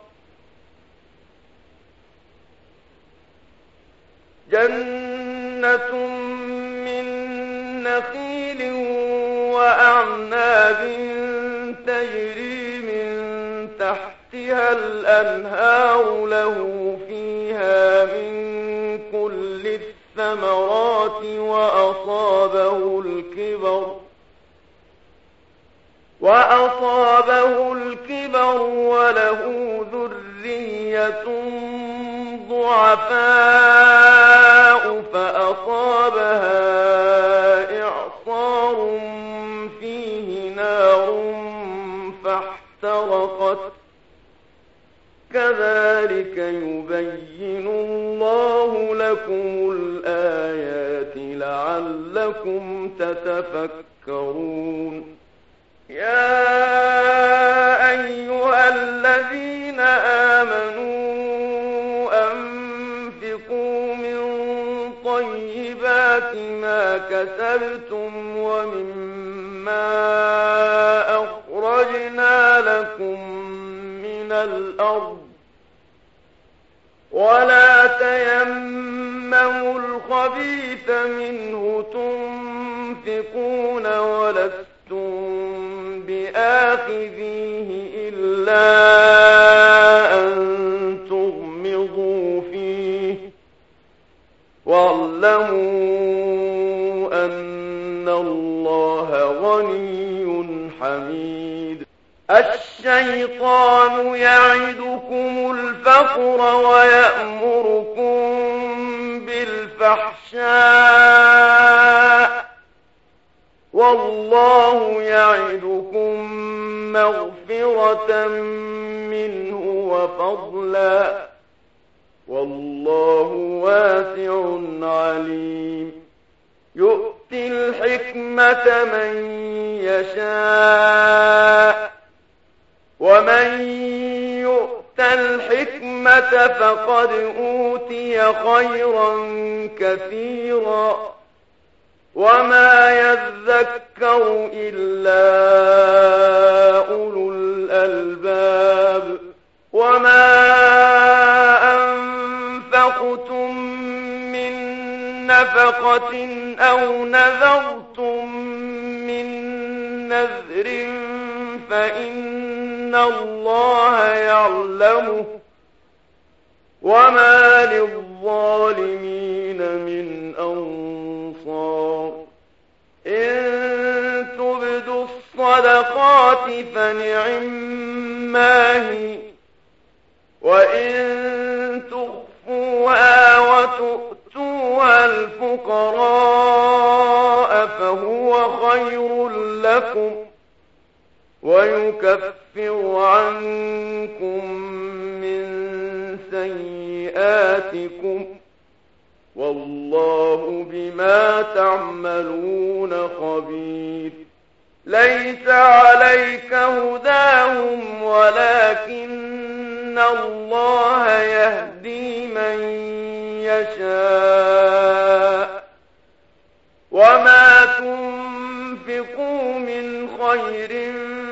جنة من نخيل وأعناب تجري من تحتها الأنهار له فيها من كل الثمرات وأصابه الكبر وأصابه الكبر وله ذرية ضعفاء فأصابها إعصار فيه نار فاحترقت كذلك يبين الله لكم الآيات لعلكم تتفكرون يا أيها الذين آمنوا أنفقوا من طيبات ما كسبتم ومما أخرجنا لكم من الأرض ولا تيمموا الخبيث منه تنفقون ولستم بآخذيه إلا أن تغمضوا فيه واعلموا أن الله غني حميد الشيطان يعدكم الفقر ويأمركم بالفحشاء والله يعدكم مغفرة منه وفضلا والله واسع عليم يؤتي الحكمة من يشاء ومن يؤت الحكمة فقد أوتي خيرا كثيرا وما يذكر إلا أولو الألباب وما أنفقتم من نفقة أو نذرتم من نذر فإن الله يعلمه وما للظالمين من أنصار إن تبدوا الصدقات فنعما هي وإن تخفوها سيئاتكم والله بما تعملون خبير. ليس عليك هداهم ولكن الله يهدي من يشاء وما تنفقوا من خير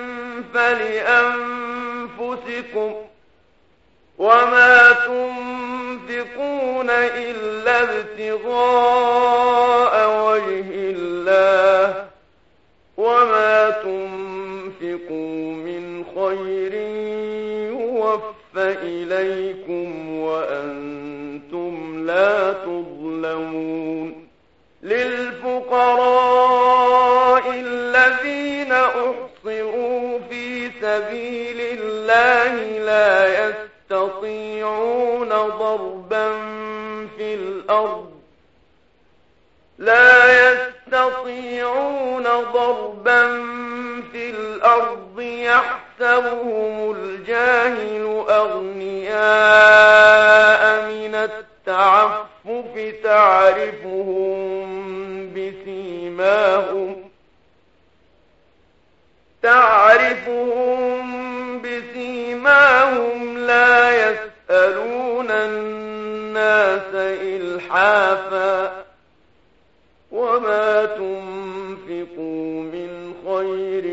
فلأنفسكم وما تنفقون إلا ابتغاء وجه الله وما تنفقوا من خير يوفى إليكم وأنتم لا تظلمون. للفقراء الذين أحصروا في سبيل الله لا يستطيعون ضربا في الأرض لا يستطيعون ضربا في الأرض يحسبهم الجاهل أغنياء من التعفف تعرفهم بسيماهم تعرفهم بسيماهم لا يسألون الناس إلحافا وما تنفقوا من خير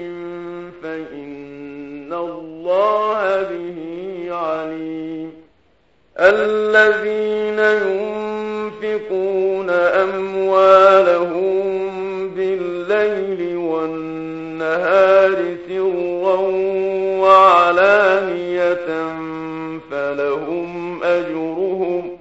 فإن الله به عليم. الذين ينفقون أموالهم بالليل والنهار سرا وعلانية فلهم أجرهم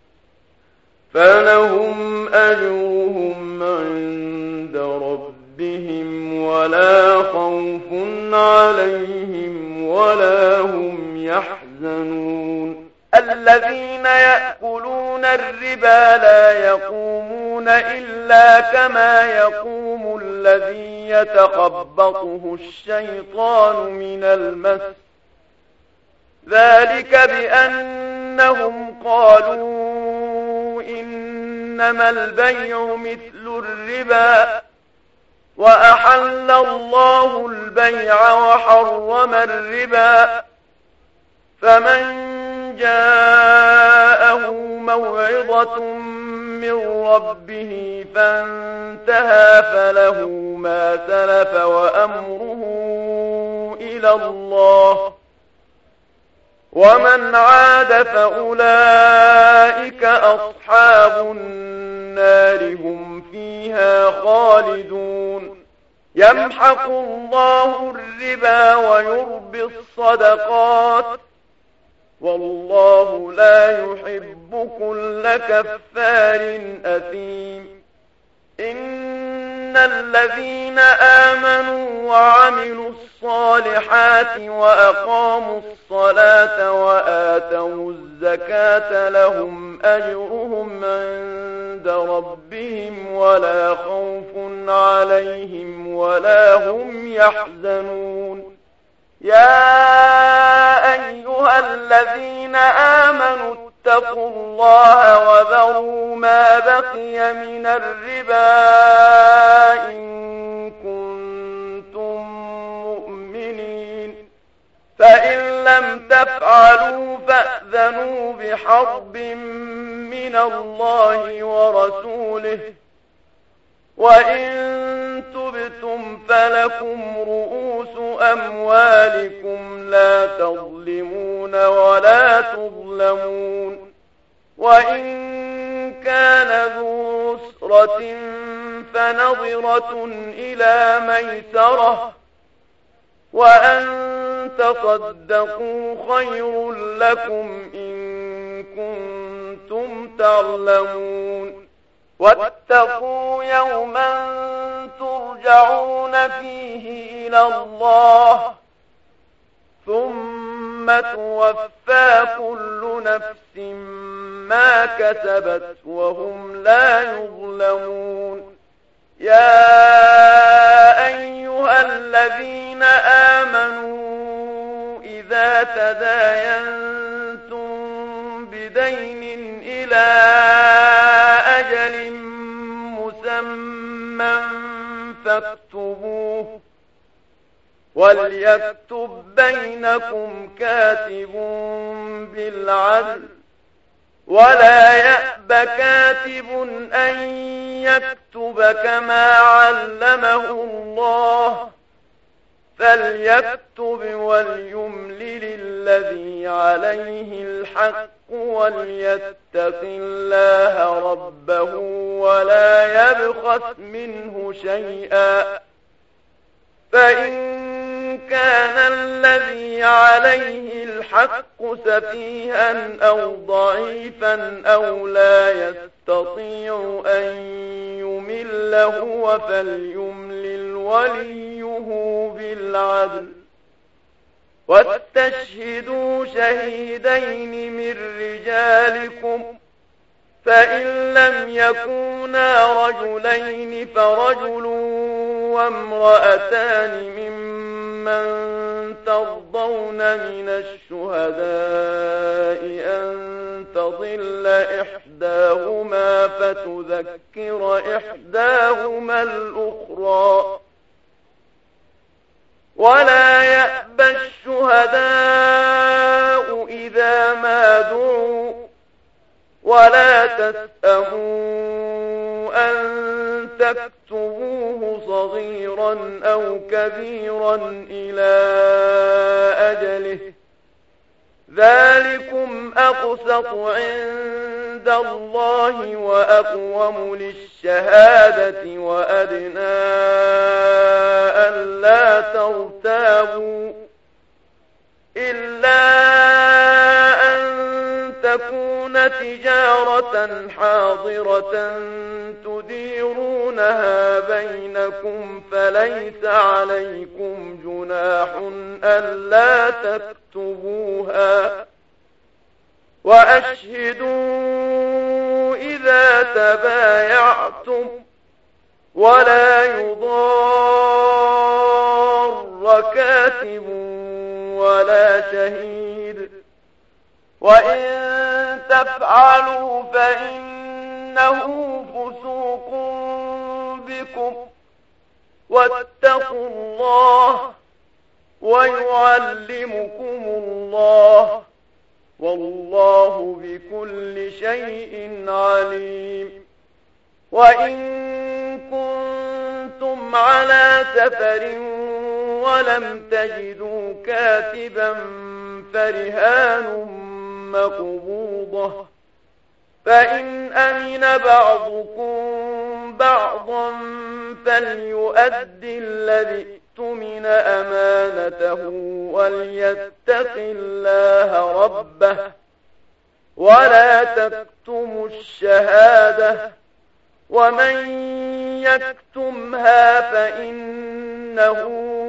فلهم أجرهم عند ربهم ولا خوف عليهم ولا هم يحزنون. الذين يأكلون الربا لا يقومون إلا كما يقوم الذي يتخبطه الشيطان من المس ذلك بأنهم قالوا إنما البيع مثل الربا وأحل الله البيع وحرم الربا فمن جاءه موعظة من ربه فانتهى فله ما سلف وأمره إلى الله ومن عاد فأولئك أصحاب النار هم فيها خالدون. يمحق الله الربا ويربي الصدقات والله لا يحب كل كفار أثيم. إن الذين آمنوا وعملوا الصالحات وأقاموا الصلاة وآتوا الزكاة لهم أجرهم عند ربهم ولا خوف عليهم ولا هم يحزنون. يا أيها الذين آمنوا اتقوا الله وذروا ما بقي من الربا إن كنتم مؤمنين فإن لم تفعلوا فأذنوا بحرب من الله ورسوله وإن تبتم فلكم رؤوس أموالكم لا تظلمون ولا تظلمون. وإن كان ذو عسرة فنظرة إلى ميسرة وأن تصدقوا خير لكم إن كنتم تعلمون. واتقوا يوما ترجعون فيه إلى الله ثم توفى كل نفس ما كسبت وهم لا يظلمون. يا أيها الذين آمنوا إذا تداينتم دين إلى أجل مسمى فاكتبوه وليكتب بينكم كاتب بالعدل ولا يأب كاتب أن يكتب كما علمه الله فليكتب وليملل الذي عليه الحق وليتق الله ربه ولا يبخس منه شيئا فإن كان الذي عليه الحق سفيها أو ضعيفا أو لا يستطيع أن يمل هو فليملل وليه بالعدل واستشهدوا شهيدين من رجالكم فإن لم يكونا رجلين فرجل وامرأتان ممن ترضون من الشهداء أن تضل إحداهما فتذكر إحداهما الأخرى ولا يأبى الشهداء إذا ما دعوا ولا تسأموا أن تكتبوه صغيرا أو كبيرا إلى أجله ذلكم أقسط عند الله وأقوم للشهادة وأدنى ألا ترتابوا إلا أن تكون تجارة حاضرة تديرونها بينكم فليس عليكم جناح ألا تكتبوها وأشهدوا إذا تبايعتم ولا يضار كاتب ولا شهيد وإن تفعلوا فإنه فسوق بكم واتقوا الله ويعلمكم الله والله بكل شيء عليم وإن كنتم على سفر ولم تجدوا كاتبا فرهان مقبوضة فإن أمن بعضكم بعضا فليؤدي الذي اؤتمن أمانته وليتق الله ربه ولا تكتموا الشهادة ومن يكتمها فإنه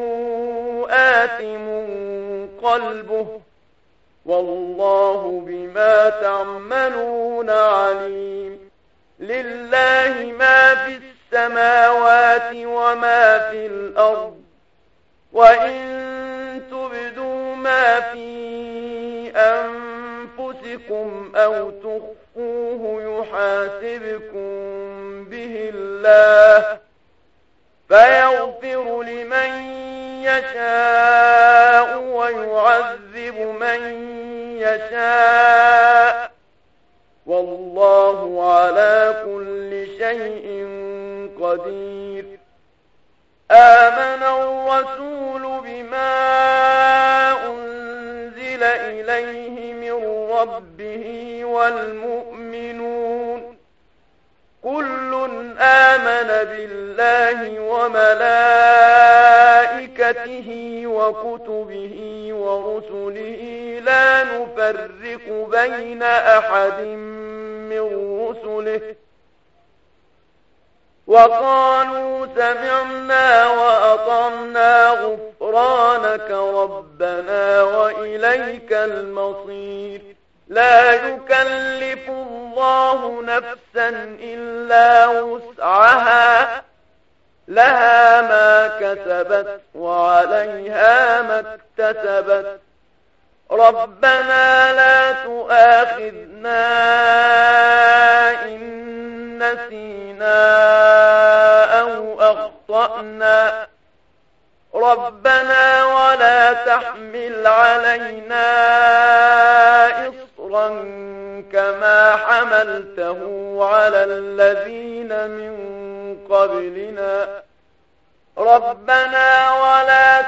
آثم قلبه والله بما تعملون عليم لله ما في السماوات وما في الأرض وإن تبدوا ما في أنفسكم أو تخفوه يحاسبكم به الله فيغفر لمن يشاء ويعذب من يشاء والله على كل شيء قدير آمن الرسول بما أنزل إليه من ربه والمؤمنون كل آمن بالله وملائكته وكتبه ورسله لا نفرق بين أحد من رسله وقالوا سمعنا وأطعنا غفرانك ربنا وإليك المصير لا يكلف الله نفسا إلا وسعها لها ما كسبت وعليها ما اكتسبت ربنا لا تؤاخذنا إن نسينا أو أخطأنا ربنا ولا تحمل علينا إصرا كما حملته على الذين من قبلنا ربنا ولا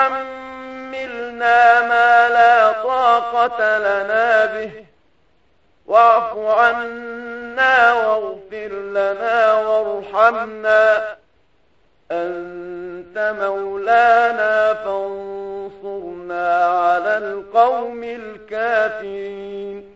تحملنا ما لا طاقة لنا به واعف عنا واغفر لنا وارحمنا أنت مولانا فانصرنا على القوم الكافرين